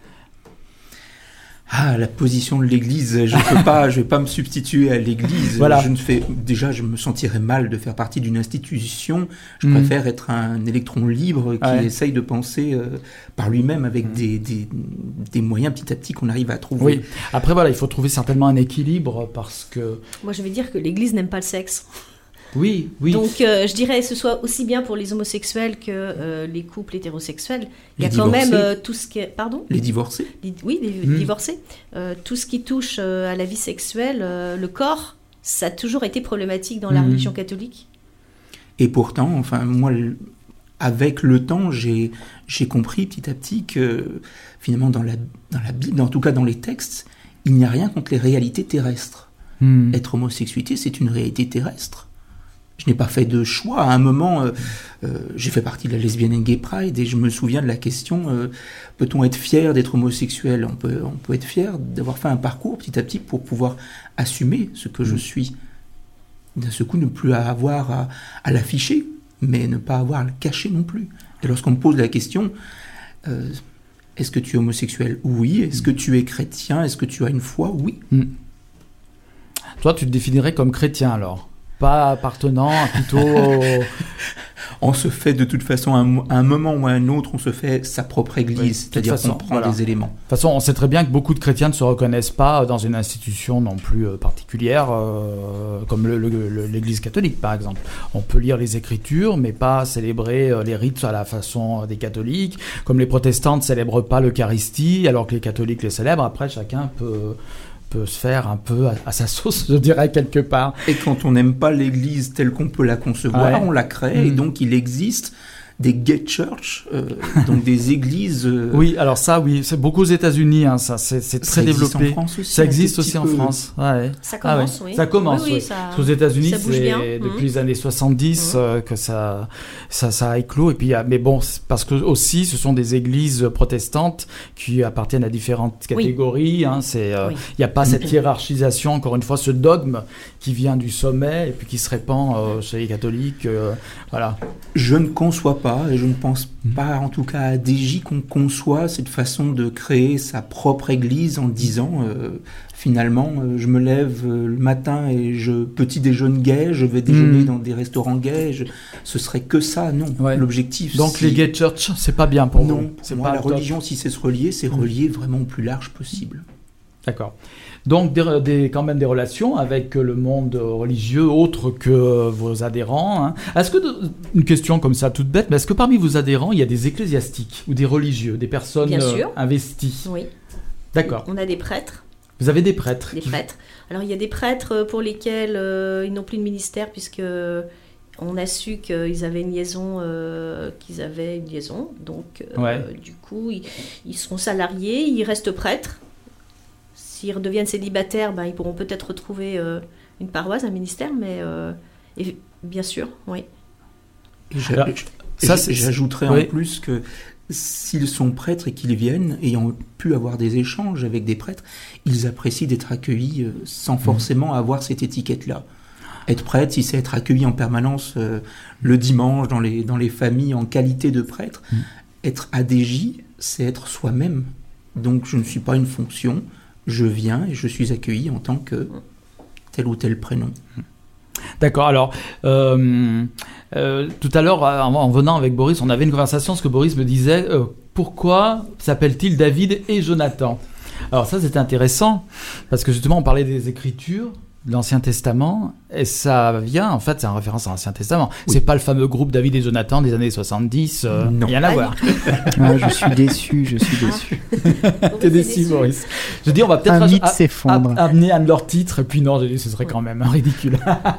Speaker 5: Ah, la position de l'Église, je peux pas, je vais pas me substituer à l'Église.
Speaker 2: Voilà.
Speaker 5: Je ne fais, déjà, je me sentirais mal de faire partie d'une institution. Je mmh. préfère être un électron libre qui ouais. essaye de penser euh, par lui-même avec mmh. des, des, des moyens petit à petit qu'on arrive à trouver.
Speaker 2: Oui. Après, voilà, il faut trouver certainement un équilibre parce que...
Speaker 4: Moi, je vais dire que l'Église n'aime pas le sexe.
Speaker 2: Oui, oui.
Speaker 4: Donc, euh, je dirais que ce soit aussi bien pour les homosexuels que euh, les couples hétérosexuels. Il y a
Speaker 5: les
Speaker 4: quand
Speaker 5: divorcés.
Speaker 4: même euh, tout ce qui est... Pardon ?
Speaker 5: Les divorcés.
Speaker 4: Les... Oui, les mmh. divorcés. Euh, tout ce qui touche euh, à la vie sexuelle, euh, le corps, ça a toujours été problématique dans la mmh. religion catholique.
Speaker 5: Et pourtant, enfin, moi, avec le temps, j'ai, j'ai compris petit à petit que, finalement, dans la, dans la Bible, en tout cas dans les textes, il n'y a rien contre les réalités terrestres. Mmh. Être homosexualité, c'est une réalité terrestre. Je n'ai pas fait de choix. À un moment, euh, euh, j'ai fait partie de la Lesbian and Gay Pride et je me souviens de la question euh, peut-on être fier d'être homosexuel ? On peut, on peut être fier d'avoir fait un parcours petit à petit pour pouvoir assumer ce que je suis. D'un seul coup, ne plus avoir à, à l'afficher, mais ne pas avoir à le cacher non plus. Et lorsqu'on me pose la question euh, est-ce que tu es homosexuel ? Oui. Est-ce que tu es chrétien ? Est-ce que tu as une foi ? Oui.
Speaker 2: Mmh. Toi, tu te définirais comme chrétien alors ? Pas appartenant plutôt...
Speaker 5: On se fait de toute façon, à un, un moment ou à un autre, on se fait sa propre église, oui, c'est-à-dire façon, qu'on prend voilà. des éléments. De
Speaker 2: toute façon, on sait très bien que beaucoup de chrétiens ne se reconnaissent pas dans une institution non plus euh, particulière, euh, comme le, le, le, l'église catholique, par exemple. On peut lire les Écritures, mais pas célébrer euh, les rites à la façon des catholiques, comme les protestants ne célèbrent pas l'Eucharistie, alors que les catholiques les célèbrent. Après, chacun peut... peut se faire un peu à, à sa sauce, je dirais, quelque part.
Speaker 5: Et quand on n'aime pas l'Église telle qu'on peut la concevoir, ouais. on la crée, mmh. et donc il existe des gay church, euh, donc des églises... Euh...
Speaker 2: Oui, alors ça, oui, c'est beaucoup aux États-Unis, hein, ça, c'est, c'est très
Speaker 5: ça
Speaker 2: développé.
Speaker 5: En France aussi,
Speaker 2: ça existe aussi en peu. France. Ouais.
Speaker 4: Ça commence,
Speaker 2: ah, ouais.
Speaker 4: oui.
Speaker 2: Ça commence, oui. oui.
Speaker 4: Ça...
Speaker 2: Aux États-Unis,
Speaker 4: ça bouge
Speaker 2: c'est
Speaker 4: bien.
Speaker 2: depuis
Speaker 4: mmh.
Speaker 2: les années soixante-dix mmh. euh, que ça, ça, ça a éclos. Et puis, mais bon, parce que aussi, ce sont des églises protestantes qui appartiennent à différentes catégories. Il hein, n'y euh, oui. a pas cette hiérarchisation, encore une fois, ce dogme qui vient du sommet et puis qui se répand euh, chez les catholiques. Euh, voilà.
Speaker 5: Je ne conçois pas, et je ne pense pas, en tout cas à D J, qu'on conçoit cette façon de créer sa propre église en disant euh, finalement euh, je me lève euh, le matin et je petit déjeune gay, je vais déjeuner mmh. dans des restaurants gays, je... ce serait que ça, non. Ouais. L'objectif.
Speaker 2: Donc
Speaker 5: si...
Speaker 2: les gay church, c'est pas bien pour
Speaker 5: non,
Speaker 2: vous.
Speaker 5: C'est moi, pas la religion, si c'est se relier, c'est relier vraiment le plus large possible.
Speaker 2: D'accord. Donc des, des, quand même des relations avec le monde religieux autre que vos adhérents. Hein. Est-ce que, une question comme ça toute bête, mais est-ce que parmi vos adhérents, il y a des ecclésiastiques ou des religieux, des personnes
Speaker 4: Bien sûr.
Speaker 2: Euh, investies?
Speaker 4: Oui.
Speaker 2: D'accord.
Speaker 4: On a des prêtres.
Speaker 2: Vous avez des prêtres?
Speaker 4: Des prêtres. Alors il y a des prêtres pour lesquels euh, ils n'ont plus de ministère puisque on a su qu'ils avaient une liaison, euh, qu'ils avaient une liaison. Donc euh,
Speaker 2: ouais.
Speaker 4: du coup, ils, ils seront salariés, ils restent prêtres. S'ils redeviennent célibataires, ben, ils pourront peut-être retrouver euh, une paroisse, un ministère, mais euh, et, bien sûr, oui.
Speaker 5: Et j'a- ça, c'est, j'ajouterais oui. en plus que s'ils sont prêtres et qu'ils viennent, ayant pu avoir des échanges avec des prêtres, ils apprécient d'être accueillis euh, sans forcément mmh. avoir cette étiquette-là. Être prêtre, si c'est être accueilli en permanence euh, le dimanche dans les, dans les familles en qualité de prêtre. Mmh. Être A D J, c'est être soi-même. Donc je ne suis pas une fonction. Je viens et je suis accueilli en tant que tel ou tel prénom.
Speaker 2: D'accord. Alors, euh, euh, tout à l'heure, en, en venant avec Boris, on avait une conversation, parce que Boris me disait euh, pourquoi s'appelle-t-il David et Jonathan? Alors ça, c'était intéressant, parce que justement, on parlait des Écritures, de l'Ancien Testament, et ça vient, en fait, c'est en référence à l'Ancien Testament. Oui. C'est pas le fameux groupe David et Jonathan des années soixante-dix, euh, non. Rien à voir.
Speaker 3: Ah, je suis déçu, je suis déçu.
Speaker 2: T'es déçu, Boris. Je dis, on va peut-être
Speaker 3: un mythe s'effondre.
Speaker 2: A- amener un de leurs titres, et puis non, j'ai dit, ce serait quand même ridicule.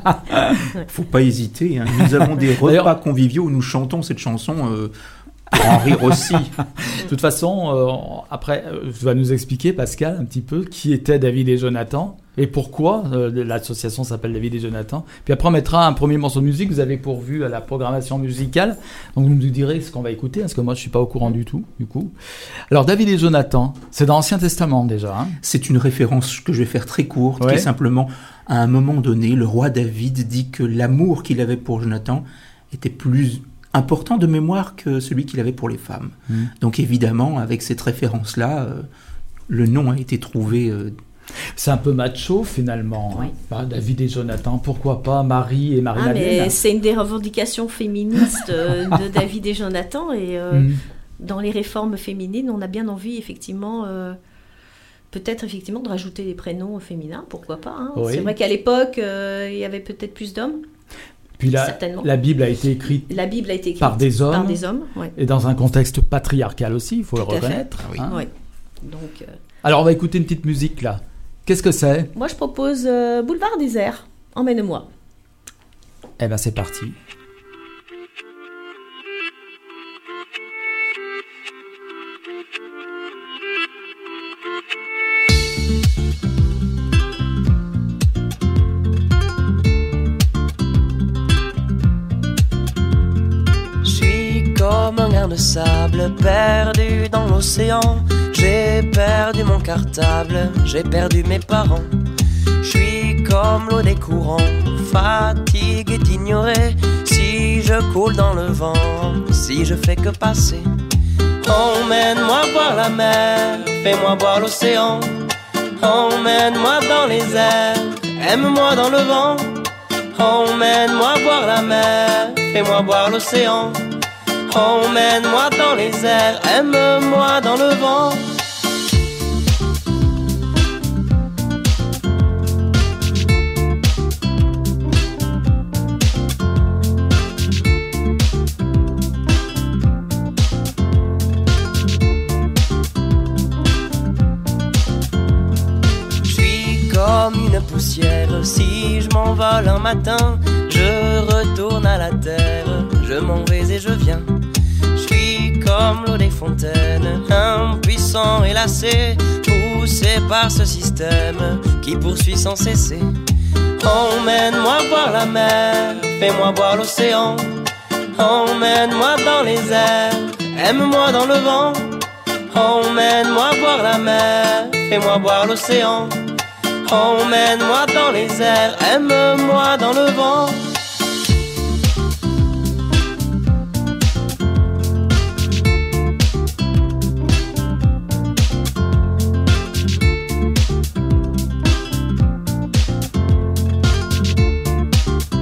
Speaker 5: Faut pas hésiter, hein. Nous avons des repas D'ailleurs, conviviaux où nous chantons cette chanson euh, pour en rire aussi.
Speaker 2: De toute façon, euh, après, euh, tu vas nous expliquer, Pascal, un petit peu, qui étaient David et Jonathan, et pourquoi euh, l'association s'appelle David et Jonathan. Puis après, on mettra un premier morceau de musique. Vous avez pourvu à la programmation musicale. Donc, vous nous direz ce qu'on va écouter, parce que moi, je ne suis pas au courant du tout, du coup. Alors, David et Jonathan, c'est dans l'Ancien Testament, déjà. Hein.
Speaker 5: C'est une référence que je vais faire très courte,
Speaker 2: ouais.
Speaker 5: qui est simplement, à un moment donné, le roi David dit que l'amour qu'il avait pour Jonathan était plus important de mémoire que celui qu'il avait pour les femmes. Mmh. Donc, évidemment, avec cette référence-là, euh, le nom a été trouvé... Euh,
Speaker 2: C'est un peu macho finalement, oui. hein. David et Jonathan, pourquoi pas Marie et Marie-Madeleine?
Speaker 4: Ah, c'est une des revendications féministes euh, de David et Jonathan, et euh, mm. dans les réformes féminines, on a bien envie effectivement, euh, peut-être effectivement de rajouter des prénoms féminins, pourquoi pas. Hein. Oui. C'est vrai qu'à l'époque, euh, il y avait peut-être plus d'hommes.
Speaker 2: Puis la, la Bible a été écrite,
Speaker 4: la Bible a été écrite
Speaker 2: par des hommes,
Speaker 4: par des hommes ouais.
Speaker 2: et dans un contexte patriarcal aussi, il faut
Speaker 4: Tout
Speaker 2: le reconnaître.
Speaker 5: Ah, oui.
Speaker 2: Hein.
Speaker 4: Oui. Donc, euh...
Speaker 2: Alors on va écouter une petite musique là. Qu'est-ce que c'est?
Speaker 4: Moi, je propose euh, Boulevard désert. Emmène-moi.
Speaker 2: Eh bien, c'est parti.
Speaker 6: Je suis comme un grain de sable perdu dans l'océan. J'ai perdu mon cartable, j'ai perdu mes parents. Je suis comme l'eau des courants, fatigué d'ignorer. Si je coule dans le vent, si je fais que passer. Emmène-moi voir la mer, fais-moi voir l'océan. Emmène-moi dans les airs, aime-moi dans le vent. Emmène-moi voir la mer, fais-moi voir l'océan. Emmène-moi dans les airs, aime-moi dans le vent. Je suis comme une poussière, si je m'envole un matin, je retourne à la terre, je m'en vais et je viens. Je suis comme l'eau des fontaines, impuissant et lassé, poussé par ce système qui poursuit sans cesser. Emmène-moi voir la mer, fais-moi voir l'océan. Emmène-moi dans les airs, aime-moi dans le vent. Emmène-moi voir la mer, fais-moi voir l'océan. Emmène-moi dans les airs, aime-moi dans le vent.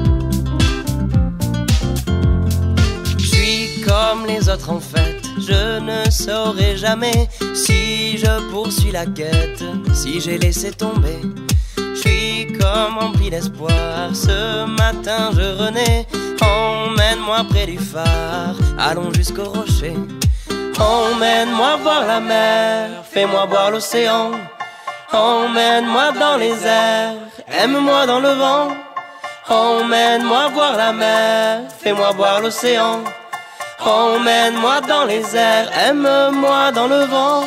Speaker 6: Comme les autres en fait, je je ne saurai jamais si je poursuis la quête, si j'ai laissé tomber. Je suis comme rempli d'espoir, ce matin je renais. Emmène-moi près du phare, allons jusqu'au rocher. Emmène-moi voir la mer, fais-moi voir l'océan. Emmène-moi dans les airs, aime-moi dans le vent. Emmène-moi voir la mer, fais-moi voir l'océan. Emmène-moi dans les airs, aime-moi dans le vent.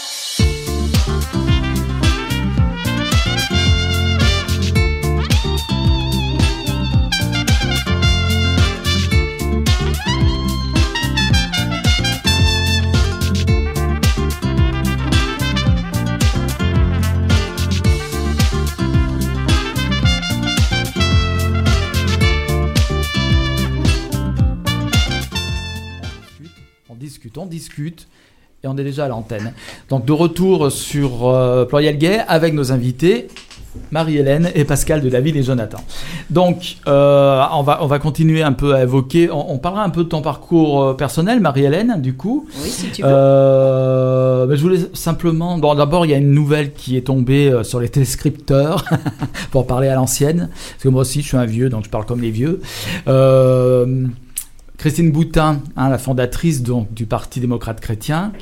Speaker 2: On discute et on est déjà à l'antenne. Donc de retour sur euh, Pluriel Gay avec nos invités Marie-Hélène et Pascal de David et Jonathan. Donc euh, on, va, on va continuer un peu à évoquer, on, on parlera un peu de ton parcours personnel, Marie-Hélène, du coup.
Speaker 4: Oui, si tu veux.
Speaker 2: Euh, mais je voulais simplement, bon d'abord il y a une nouvelle qui est tombée euh, sur les téléscripteurs pour parler à l'ancienne, parce que moi aussi je suis un vieux donc je parle comme les vieux. Euh, Christine Boutin, hein, la fondatrice donc, du Parti démocrate chrétien,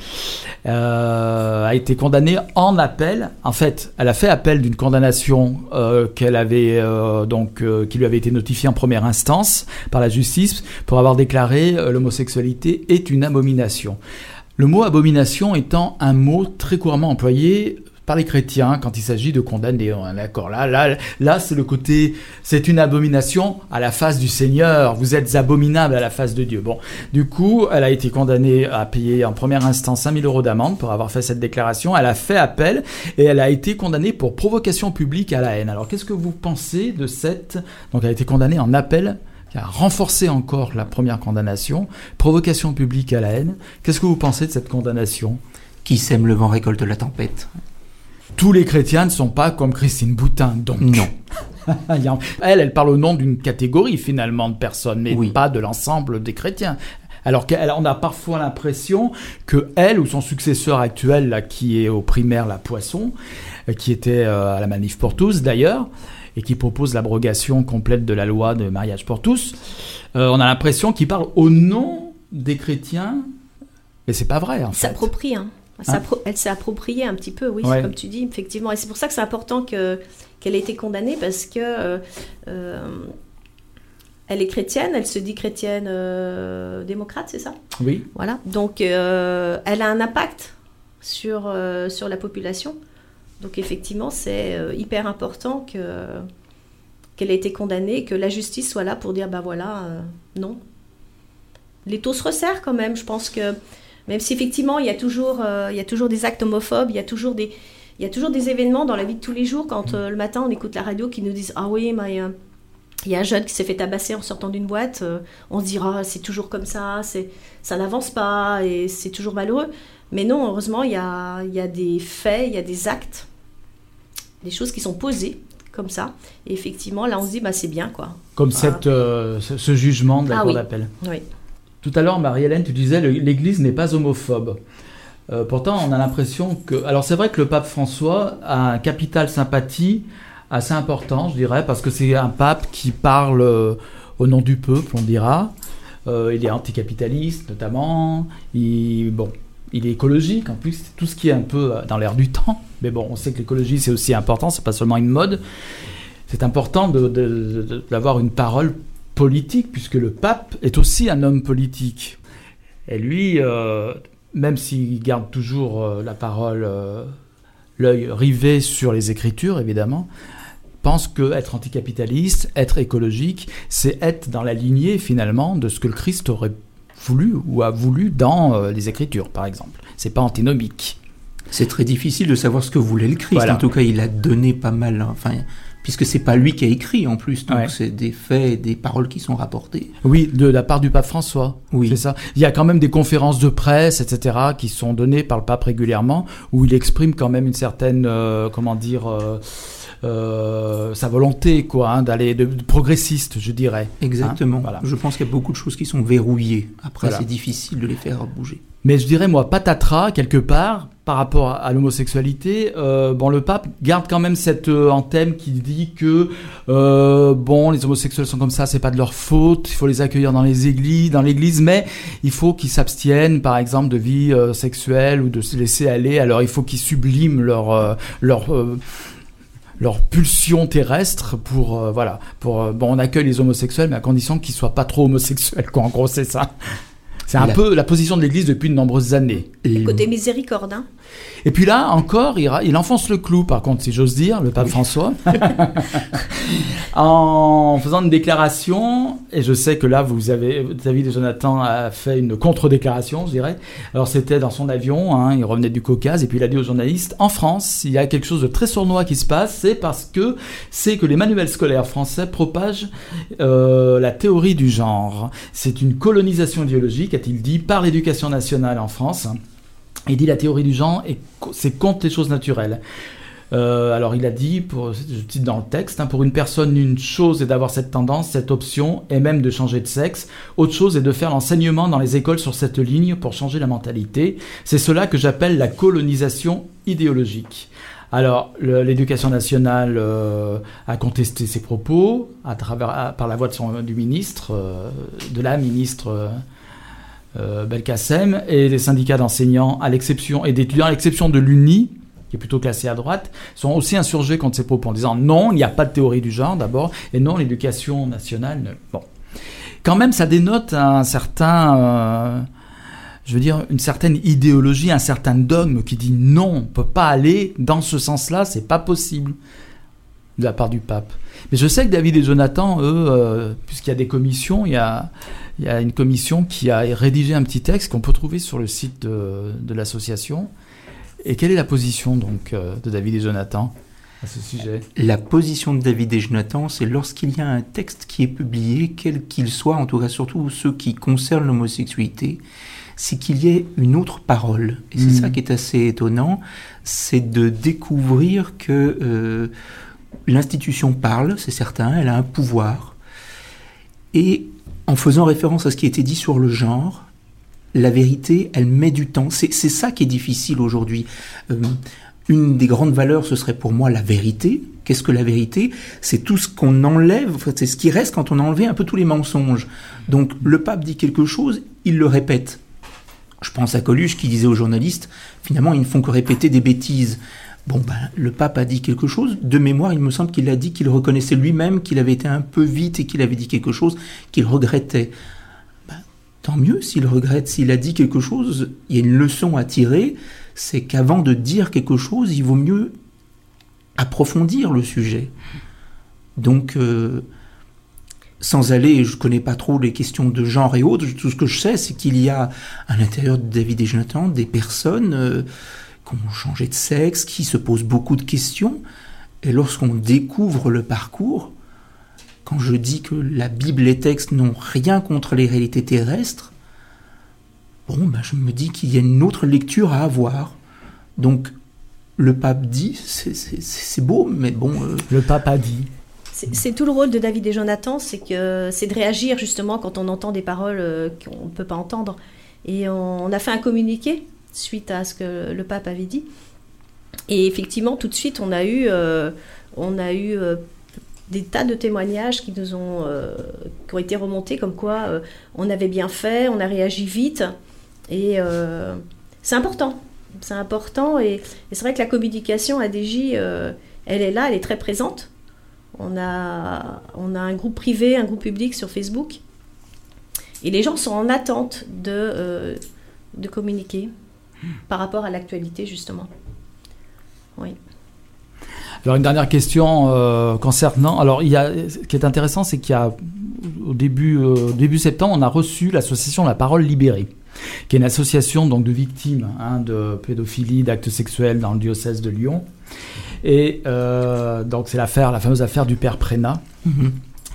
Speaker 2: euh, a été condamnée en appel. En fait, elle a fait appel d'une condamnation euh, qu'elle avait, euh, donc, euh, qui lui avait été notifiée en première instance par la justice pour avoir déclaré euh, l'homosexualité est une abomination. Le mot abomination étant un mot très couramment employé par les chrétiens quand il s'agit de condamner. D'accord, là, là, là, c'est le côté, c'est une abomination à la face du Seigneur. Vous êtes abominables à la face de Dieu. Bon, du coup, elle a été condamnée à payer en première instance cinq mille euros d'amende pour avoir fait cette déclaration. Elle a fait appel et elle a été condamnée pour provocation publique à la haine. Alors, qu'est-ce que vous pensez de cette... Donc, elle a été condamnée en appel, qui a renforcé encore la première condamnation, provocation publique à la haine. Qu'est-ce que vous pensez de cette condamnation ?
Speaker 5: Qui sème le vent récolte la tempête.
Speaker 2: Tous les chrétiens ne sont pas comme Christine Boutin, donc.
Speaker 5: Non.
Speaker 2: elle, elle parle au nom d'une catégorie finalement de personnes, mais
Speaker 5: oui.
Speaker 2: pas de l'ensemble des chrétiens. Alors qu'on a parfois l'impression que elle ou son successeur actuel, là, qui est au primaire, la Poisson, qui était euh, à la Manif pour tous d'ailleurs, et qui propose l'abrogation complète de la loi de mariage pour tous, euh, on a l'impression qu'il parle au nom des chrétiens, mais c'est pas vrai en fait.
Speaker 4: S'approprie, hein.
Speaker 2: Hein?
Speaker 4: Elle s'est appropriée un petit peu, oui,
Speaker 2: ouais.
Speaker 4: comme tu dis, effectivement. Et c'est pour ça que c'est important que, qu'elle ait été condamnée, parce que euh, euh, elle est chrétienne, elle se dit chrétienne euh, démocrate, c'est ça ?
Speaker 2: Oui.
Speaker 4: Voilà. Donc, euh, elle a un impact sur, euh, sur la population. Donc, effectivement, c'est euh, hyper important que, qu'elle ait été condamnée, que la justice soit là pour dire, ben voilà, euh, non. Les taux se resserrent quand même, je pense que... Même si effectivement il y a toujours, euh, il y a toujours des actes homophobes, il y a toujours des, il y a toujours des événements dans la vie de tous les jours. Quand euh, le matin on écoute la radio qui nous disent ah oui, mais euh, il y a un jeune qui s'est fait tabasser en sortant d'une boîte, euh, on se dira ah, c'est toujours comme ça, c'est, ça n'avance pas et c'est toujours malheureux. Mais non, heureusement il y a, il y a des faits, il y a des actes, des choses qui sont posées comme ça. Et effectivement là on se dit bah c'est bien quoi.
Speaker 2: Comme
Speaker 4: voilà.
Speaker 2: cette, euh, ce, ce jugement de la
Speaker 4: ah,
Speaker 2: cour
Speaker 4: oui.
Speaker 2: d'appel.
Speaker 4: Oui.
Speaker 2: Tout à l'heure, Marie-Hélène, tu disais que l'Église n'est pas homophobe. Euh, pourtant, on a l'impression que... Alors, c'est vrai que le pape François a un capital sympathie assez important, je dirais, parce que c'est un pape qui parle euh, au nom du peuple, on dira. Euh, il est anticapitaliste, notamment. Il, bon, il est écologique, en plus, c'est tout ce qui est un peu dans l'air du temps. Mais bon, on sait que l'écologie, c'est aussi important, c'est pas seulement une mode. C'est important de, de, de, d'avoir une parole politique, puisque le pape est aussi un homme politique. Et lui, euh, même s'il garde toujours euh, la parole, euh, l'œil rivé sur les Écritures, évidemment, pense qu'être anticapitaliste, être écologique, c'est être dans la lignée, finalement, de ce que le Christ aurait voulu ou a voulu dans euh, les Écritures, par exemple. C'est pas antinomique.
Speaker 5: C'est très difficile de savoir ce que voulait le Christ.
Speaker 2: Voilà.
Speaker 5: En tout cas, il a donné pas mal... Enfin, puisque c'est pas lui qui a écrit en plus, donc ouais. c'est des faits et des paroles qui sont rapportées.
Speaker 2: Oui, de la part du pape François,
Speaker 5: oui.
Speaker 2: c'est ça. Il y a quand même des conférences de presse, et cetera, qui sont données par le pape régulièrement, où il exprime quand même une certaine, euh, comment dire, euh, euh, sa volonté, quoi, hein, d'aller de, de progressiste, je dirais.
Speaker 5: Exactement.
Speaker 2: Hein, voilà.
Speaker 5: Je pense qu'il y a beaucoup de choses qui sont verrouillées. Après,
Speaker 2: voilà.
Speaker 5: c'est difficile de les faire bouger.
Speaker 2: Mais je dirais, moi, patatras, quelque part, par rapport à, à l'homosexualité, euh, bon, le pape garde quand même cette euh, anthème qui dit que, euh, bon, les homosexuels sont comme ça, c'est pas de leur faute, il faut les accueillir dans les églises, dans l'église, mais il faut qu'ils s'abstiennent, par exemple, de vie euh, sexuelle ou de se laisser aller. Alors, il faut qu'ils subliment leur, euh, leur, euh, leur pulsion terrestre pour, euh, voilà, pour, euh, bon, on accueille les homosexuels, mais à condition qu'ils soient pas trop homosexuels, quoi. En gros, c'est ça. C'est un la... peu la position de l'Église depuis de nombreuses années.
Speaker 4: Le côté miséricorde, hein.
Speaker 2: Et puis là, encore, il, il enfonce le clou, par contre, si j'ose dire, le pape oui. François, en faisant une déclaration, et je sais que là, vous avez, David et Jonathan a fait une contre-déclaration, je dirais. Alors, c'était dans son avion, hein, il revenait du Caucase, et puis il a dit aux journalistes, en France, il y a quelque chose de très sournois qui se passe, c'est parce que c'est que les manuels scolaires français propagent euh, la théorie du genre. C'est une colonisation idéologique, a-t-il dit, par l'éducation nationale en France. Il dit la théorie du genre, et c'est contre les choses naturelles. Euh, alors il a dit, pour, je cite dans le texte, hein, pour une personne, une chose est d'avoir cette tendance, cette option, et même de changer de sexe. Autre chose est de faire l'enseignement dans les écoles sur cette ligne pour changer la mentalité. C'est cela que j'appelle la colonisation idéologique. Alors, le, l'éducation nationale euh, a contesté ces propos à travers, à, par la voix de son, du ministre, euh, de la ministre... Euh, Euh, Belkacem, et les syndicats d'enseignants à l'exception et d'étudiants à l'exception de l'U N I, qui est plutôt classé à droite, sont aussi insurgés contre ces propos en disant non, il n'y a pas de théorie du genre d'abord, et non, l'éducation nationale ne... bon, quand même ça dénote un certain euh, je veux dire une certaine idéologie, un certain dogme qui dit non, on ne peut pas aller dans ce sens-là, c'est pas possible de la part du pape. Mais je sais que David et Jonathan, eux, euh, puisqu'il y a des commissions, il y a, il y a une commission qui a rédigé un petit texte qu'on peut trouver sur le site de, de l'association. Et quelle est la position donc euh, de David et Jonathan à ce sujet ?
Speaker 5: La position de David et Jonathan, c'est lorsqu'il y a un texte qui est publié, quel qu'il soit, en tout cas surtout ceux qui concernent l'homosexualité, c'est qu'il y ait une autre parole. Et c'est mmh. ça qui est assez étonnant, c'est de découvrir que... Euh, l'institution parle, c'est certain, elle a un pouvoir. Et en faisant référence à ce qui a été dit sur le genre, la vérité, elle met du temps. C'est, c'est ça qui est difficile aujourd'hui. Euh, une des grandes valeurs, ce serait pour moi la vérité. Qu'est-ce que la vérité ? C'est tout ce qu'on enlève, c'est ce qui reste quand on a enlevé un peu tous les mensonges. Donc le pape dit quelque chose, il le répète. Je pense à Coluche qui disait aux journalistes, finalement, ils ne font que répéter des bêtises. Bon, ben, le pape a dit quelque chose. De mémoire, il me semble qu'il a dit qu'il reconnaissait lui-même qu'il avait été un peu vite et qu'il avait dit quelque chose qu'il regrettait. Ben, tant mieux s'il regrette. S'il a dit quelque chose, il y a une leçon à tirer. C'est qu'avant de dire quelque chose, il vaut mieux approfondir le sujet. Donc, euh, sans aller, je ne connais pas trop les questions de genre et autres, tout ce que je sais, c'est qu'il y a à l'intérieur de David et Jonathan des personnes... Euh, qui ont changé de sexe, qui se posent beaucoup de questions. Et lorsqu'on découvre le parcours, quand je dis que la Bible et les textes n'ont rien contre les réalités terrestres, bon, ben je me dis qu'il y a une autre lecture à avoir. Donc, le pape dit, c'est, c'est, c'est beau, mais bon... Euh...
Speaker 2: Le pape a dit.
Speaker 4: C'est, c'est tout le rôle de David et Jonathan, c'est, que, c'est de réagir justement quand on entend des paroles euh, qu'on ne peut pas entendre. Et on, on a fait un communiqué suite à ce que le pape avait dit. Et effectivement, tout de suite, on a eu, euh, on a eu euh, des tas de témoignages qui nous ont, euh, qui ont été remontés, comme quoi euh, on avait bien fait, on a réagi vite. Et euh, c'est important. C'est important. Et, et c'est vrai que la communication A D J, euh, elle est là, elle est très présente. On a, on a un groupe privé, un groupe public sur Facebook. Et les gens sont en attente de, euh, de communiquer par rapport à l'actualité, justement. Oui.
Speaker 2: Alors, une dernière question euh, concernant... Alors, il y a, ce qui est intéressant, c'est qu'il y a, au début, euh, début septembre, on a reçu l'association La Parole Libérée, qui est une association donc, de victimes hein, de pédophilie, d'actes sexuels dans le diocèse de Lyon. Et euh, donc, c'est l'affaire, la fameuse affaire du père Prénat. Mm-hmm.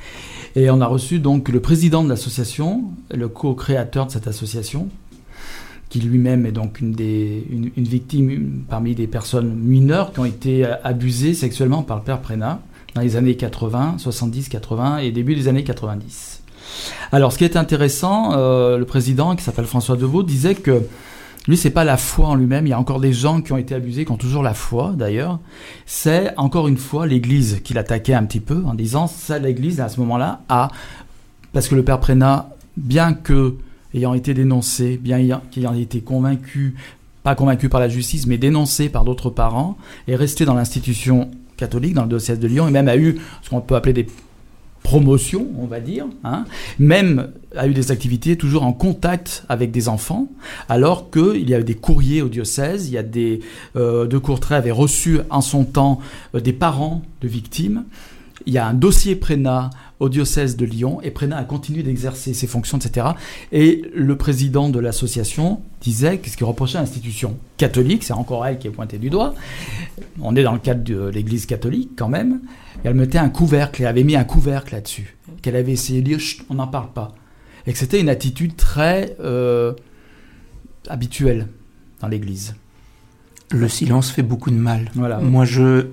Speaker 2: Et on a reçu donc le président de l'association, le co-créateur de cette association, qui lui-même est donc une, des, une, une victime une, parmi des personnes mineures qui ont été abusées sexuellement par le père Prénat dans les années quatre-vingts, soixante-dix, quatre-vingts et début des années quatre-vingt-dix. Alors, ce qui est intéressant, euh, le président, qui s'appelle François Deveau, disait que Lui, c'est pas la foi en lui-même. Il y a encore des gens qui ont été abusés, qui ont toujours la foi, d'ailleurs. C'est, encore une fois, l'Église qui l'attaquait un petit peu, en disant, ça, l'Église, à ce moment-là, a... Parce que le père Prénat, bien que ayant été dénoncé, bien qu'ayant été convaincu, pas convaincu par la justice, mais dénoncé par d'autres parents, est resté dans l'institution catholique, dans le diocèse de Lyon, et même a eu ce qu'on peut appeler des promotions, on va dire, hein, même a eu des activités toujours en contact avec des enfants, alors qu'il y avait des courriers au diocèse, il y a des... Euh, de Courtrai avait reçu en son temps euh, des parents de victimes. Il y a un dossier Prénat au diocèse de Lyon, et Prénat a continué d'exercer ses fonctions, et cetera. Et le président de l'association disait que ce qu'il reprochait à l'institution catholique, c'est encore elle qui est pointée du doigt, on est dans le cadre de l'Église catholique quand même, et elle mettait un couvercle, elle avait mis un couvercle là-dessus, qu'elle avait essayé de dire, chut, on n'en parle pas. Et que c'était une attitude très euh, habituelle dans l'Église.
Speaker 5: Le silence fait beaucoup de mal.
Speaker 2: Voilà.
Speaker 5: Moi, je...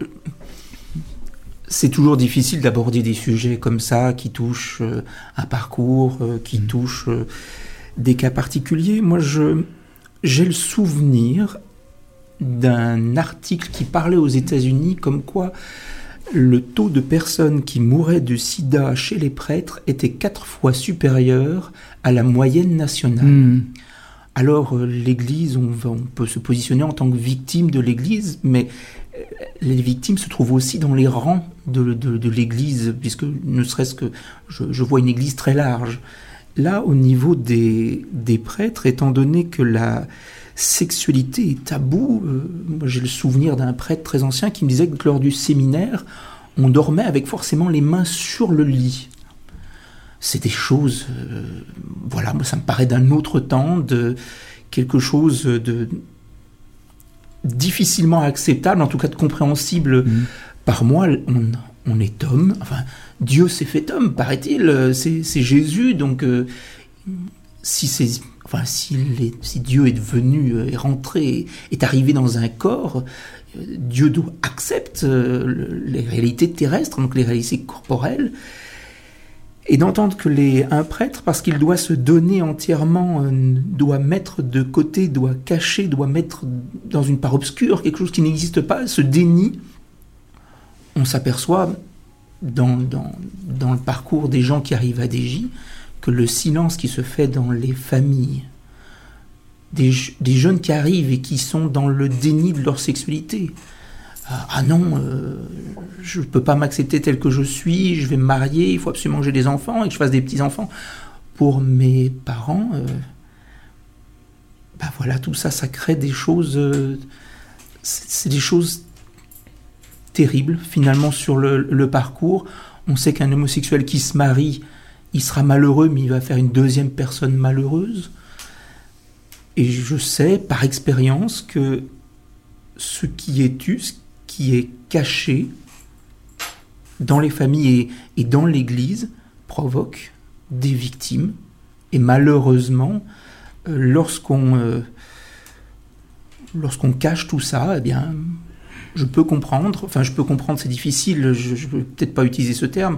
Speaker 5: C'est toujours difficile d'aborder des sujets comme ça, qui touchent euh, un parcours, euh, qui mmh. touchent euh, des cas particuliers. Moi, je, j'ai le souvenir d'un article qui parlait aux États-Unis comme quoi le taux de personnes qui mouraient de sida chez les prêtres était quatre fois supérieur à la moyenne nationale. Mmh. Alors, euh, l'Église, on, va, on peut se positionner en tant que victime de l'Église, mais les victimes se trouvent aussi dans les rangs de, de, de l'Église, puisque ne serait-ce que je, je vois une Église très large. Là, au niveau des, des prêtres, étant donné que la sexualité est taboue, euh, moi j'ai le souvenir d'un prêtre très ancien qui me disait que lors du séminaire, on dormait avec forcément les mains sur le lit. C'est des choses, euh, voilà, moi ça me paraît d'un autre temps, de quelque chose de difficilement acceptable, en tout cas de compréhensible mmh. par moi. On, on est homme, enfin, Dieu s'est fait homme, paraît-il, c'est, c'est Jésus, donc euh, si, c'est, enfin, si, les, si Dieu est venu, est rentré, est arrivé dans un corps, Dieu doit accepter euh, les réalités terrestres, donc les réalités corporelles, et d'entendre que les, un prêtre, parce qu'il doit se donner entièrement, euh, doit mettre de côté, doit cacher, doit mettre dans une part obscure quelque chose qui n'existe pas, se dénie, on s'aperçoit dans, dans, dans le parcours des gens qui arrivent à D J que le silence qui se fait dans les familles, des, des jeunes qui arrivent et qui sont dans le déni de leur sexualité. Ah non, euh, je ne peux pas m'accepter tel que je suis, je vais me marier, il faut absolument que j'ai des enfants et que je fasse des petits-enfants. Pour mes parents, euh, bah voilà, tout ça, ça crée des choses, euh, c'est, c'est des choses terribles, finalement, sur le, le parcours. On sait qu'un homosexuel qui se marie, il sera malheureux, mais il va faire une deuxième personne malheureuse. Et je sais, par expérience, que ce qui est tu, ce qui est caché dans les familles et, et dans l'Église provoque des victimes. Et malheureusement, euh, lorsqu'on, euh, lorsqu'on cache tout ça, eh bien, je peux comprendre, enfin je peux comprendre, c'est difficile, je ne vais peut-être pas utiliser ce terme,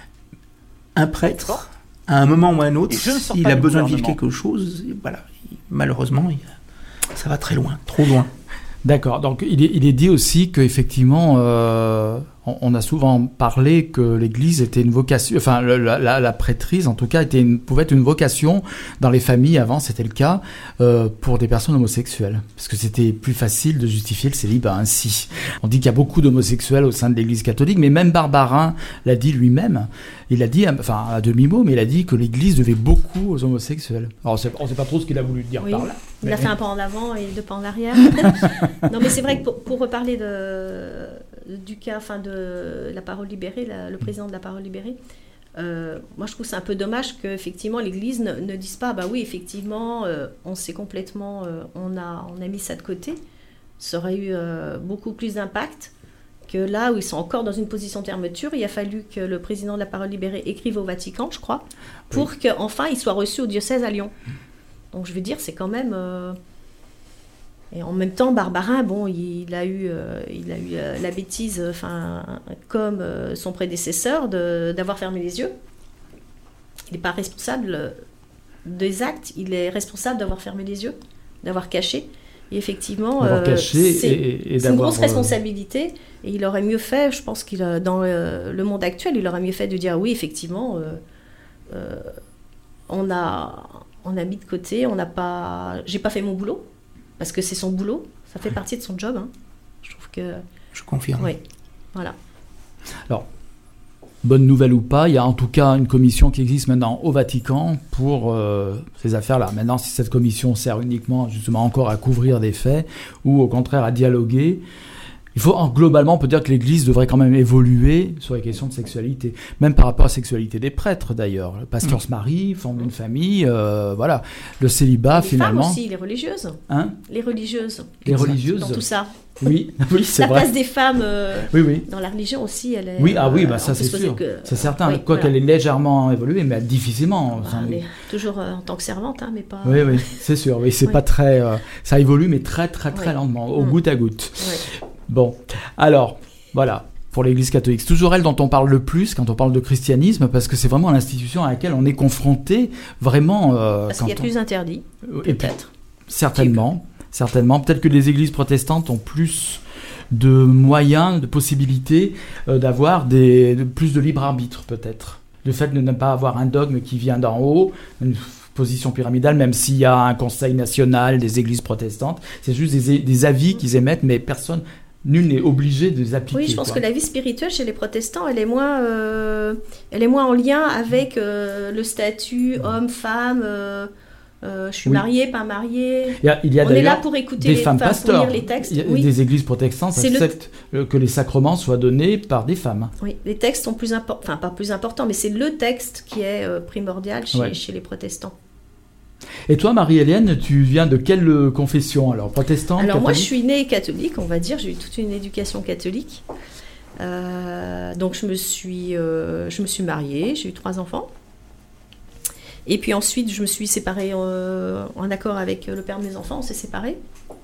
Speaker 5: un prêtre, à un moment ou à un autre, s'il a besoin de vivre quelque chose, voilà, malheureusement, il, ça va très loin, trop loin.
Speaker 2: D'accord, donc il est, il est dit aussi qu'effectivement, euh, on, on a souvent parlé que l'Église était une vocation, enfin le, la, la, la prêtrise en tout cas était une, pouvait être une vocation dans les familles, avant c'était le cas, euh, pour des personnes homosexuelles, parce que c'était plus facile de justifier le célibat ainsi. On dit qu'il y a beaucoup d'homosexuels au sein de l'Église catholique, mais même Barbarin l'a dit lui-même, il a dit, enfin à demi-mot, mais il a dit que l'Église devait beaucoup aux homosexuels. Alors on ne sait pas trop ce qu'il a voulu dire
Speaker 4: oui,
Speaker 2: par là.
Speaker 4: Il
Speaker 2: mais...
Speaker 4: a fait un pas en avant et deux pas en arrière. Non mais c'est vrai que pour, pour reparler de, du cas, enfin de la Parole Libérée, la, le président de la Parole Libérée, euh, moi je trouve c'est un peu dommage qu'effectivement l'Église ne, ne dise pas, bah oui effectivement euh, on s'est complètement, euh, on, a, on a mis ça de côté, ça aurait eu euh, beaucoup plus d'impact que là où ils sont encore dans une position de fermeture. Il a fallu que le président de la Parole Libérée écrive au Vatican, je crois, pour oui. qu'enfin il soit reçu au diocèse à Lyon. Donc je veux dire, c'est quand même... Euh... Et en même temps, Barbarin, bon, il a eu, euh, il a eu euh, la bêtise, enfin, comme euh, son prédécesseur, de, d'avoir fermé les yeux. Il n'est pas responsable des actes, il est responsable d'avoir fermé les yeux. d'avoir caché. Et effectivement,
Speaker 2: d'avoir
Speaker 4: euh,
Speaker 2: caché
Speaker 4: c'est,
Speaker 2: et, et
Speaker 4: c'est une grosse
Speaker 2: euh...
Speaker 4: responsabilité. Et il aurait mieux fait, je pense qu'il a, dans euh, le monde actuel, il aurait mieux fait de dire oui, effectivement, euh, euh, on a, on a mis de côté, on n'a pas, j'ai pas fait mon boulot parce que c'est son boulot, ça fait partie de son job. Hein. Je trouve que.
Speaker 5: Je confirme.
Speaker 4: Oui, voilà.
Speaker 2: Alors. Bonne nouvelle ou pas, il y a en tout cas une commission qui existe maintenant au Vatican pour euh, ces affaires-là. Maintenant, si cette commission sert uniquement justement encore à couvrir des faits ou au contraire à dialoguer, il faut, globalement, on peut dire que l'Église devrait quand même évoluer sur les questions de sexualité, même par rapport à la sexualité des prêtres d'ailleurs. Le pasteur mmh. se marie, fonde une famille, euh, voilà. Le célibat
Speaker 4: les
Speaker 2: finalement.
Speaker 4: Les femmes aussi, les religieuses.
Speaker 2: Hein
Speaker 4: Les religieuses.
Speaker 2: Les exact. religieuses.
Speaker 4: Dans tout ça.
Speaker 2: Oui, oui, c'est
Speaker 4: la
Speaker 2: vrai.
Speaker 4: La place des femmes euh,
Speaker 2: oui, oui.
Speaker 4: dans la religion aussi, elle est.
Speaker 2: Oui, ah oui, bah ça c'est sûr, que... c'est certain. Oui, Quoique voilà. elle ait légèrement évolué, mais difficilement.
Speaker 4: Bah,
Speaker 2: enfin,
Speaker 4: mais toujours euh, en tant que servante, hein, mais pas.
Speaker 2: Oui, oui, c'est sûr. Oui, c'est oui. pas très. Euh, ça évolue, mais très, très, très oui. lentement, au mmh. goutte à goutte.
Speaker 4: Oui.
Speaker 2: Bon, alors, voilà. Pour l'Église catholique. C'est toujours elle dont on parle le plus quand on parle de christianisme, parce que c'est vraiment l'institution à laquelle on est confronté, vraiment... Euh,
Speaker 4: parce qu'il y a
Speaker 2: on...
Speaker 4: plus interdits, peut-être.
Speaker 2: Certainement, certainement. Peut-être que les églises protestantes ont plus de moyens, de possibilités euh, d'avoir des, de, plus de libre arbitre, peut-être. Le fait de ne pas avoir un dogme qui vient d'en haut, une position pyramidale, même s'il y a un conseil national des églises protestantes, c'est juste des, des avis qu'ils émettent, mais personne... Nul n'est obligé de les appliquer.
Speaker 4: Oui, je pense
Speaker 2: quoi.
Speaker 4: que la vie spirituelle chez les protestants, elle est moins, euh, elle est moins en lien avec euh, le statut homme-femme. Euh, euh, je suis oui. mariée, pas mariée.
Speaker 2: Il y a, il y a
Speaker 4: On est là pour écouter
Speaker 2: des
Speaker 4: les
Speaker 2: femmes pasteurs.
Speaker 4: Pour lire les textes.
Speaker 2: Il y a
Speaker 4: oui.
Speaker 2: des églises protestantes
Speaker 4: C'est
Speaker 2: acceptent le... que les sacrements soient donnés par des femmes.
Speaker 4: Oui, les textes sont plus importants, enfin pas plus importants, mais c'est le texte qui est euh, primordial chez, ouais. chez les protestants.
Speaker 2: Et toi, Marie-Hélène, tu viens de quelle confession alors, protestante,
Speaker 4: Alors
Speaker 2: catholique?
Speaker 4: moi, je suis née catholique, on va dire. J'ai eu toute une éducation catholique. Euh, donc je me suis, euh, je me suis mariée, j'ai eu trois enfants. Et puis ensuite, je me suis séparée euh, en accord avec le père de mes enfants. On s'est séparés.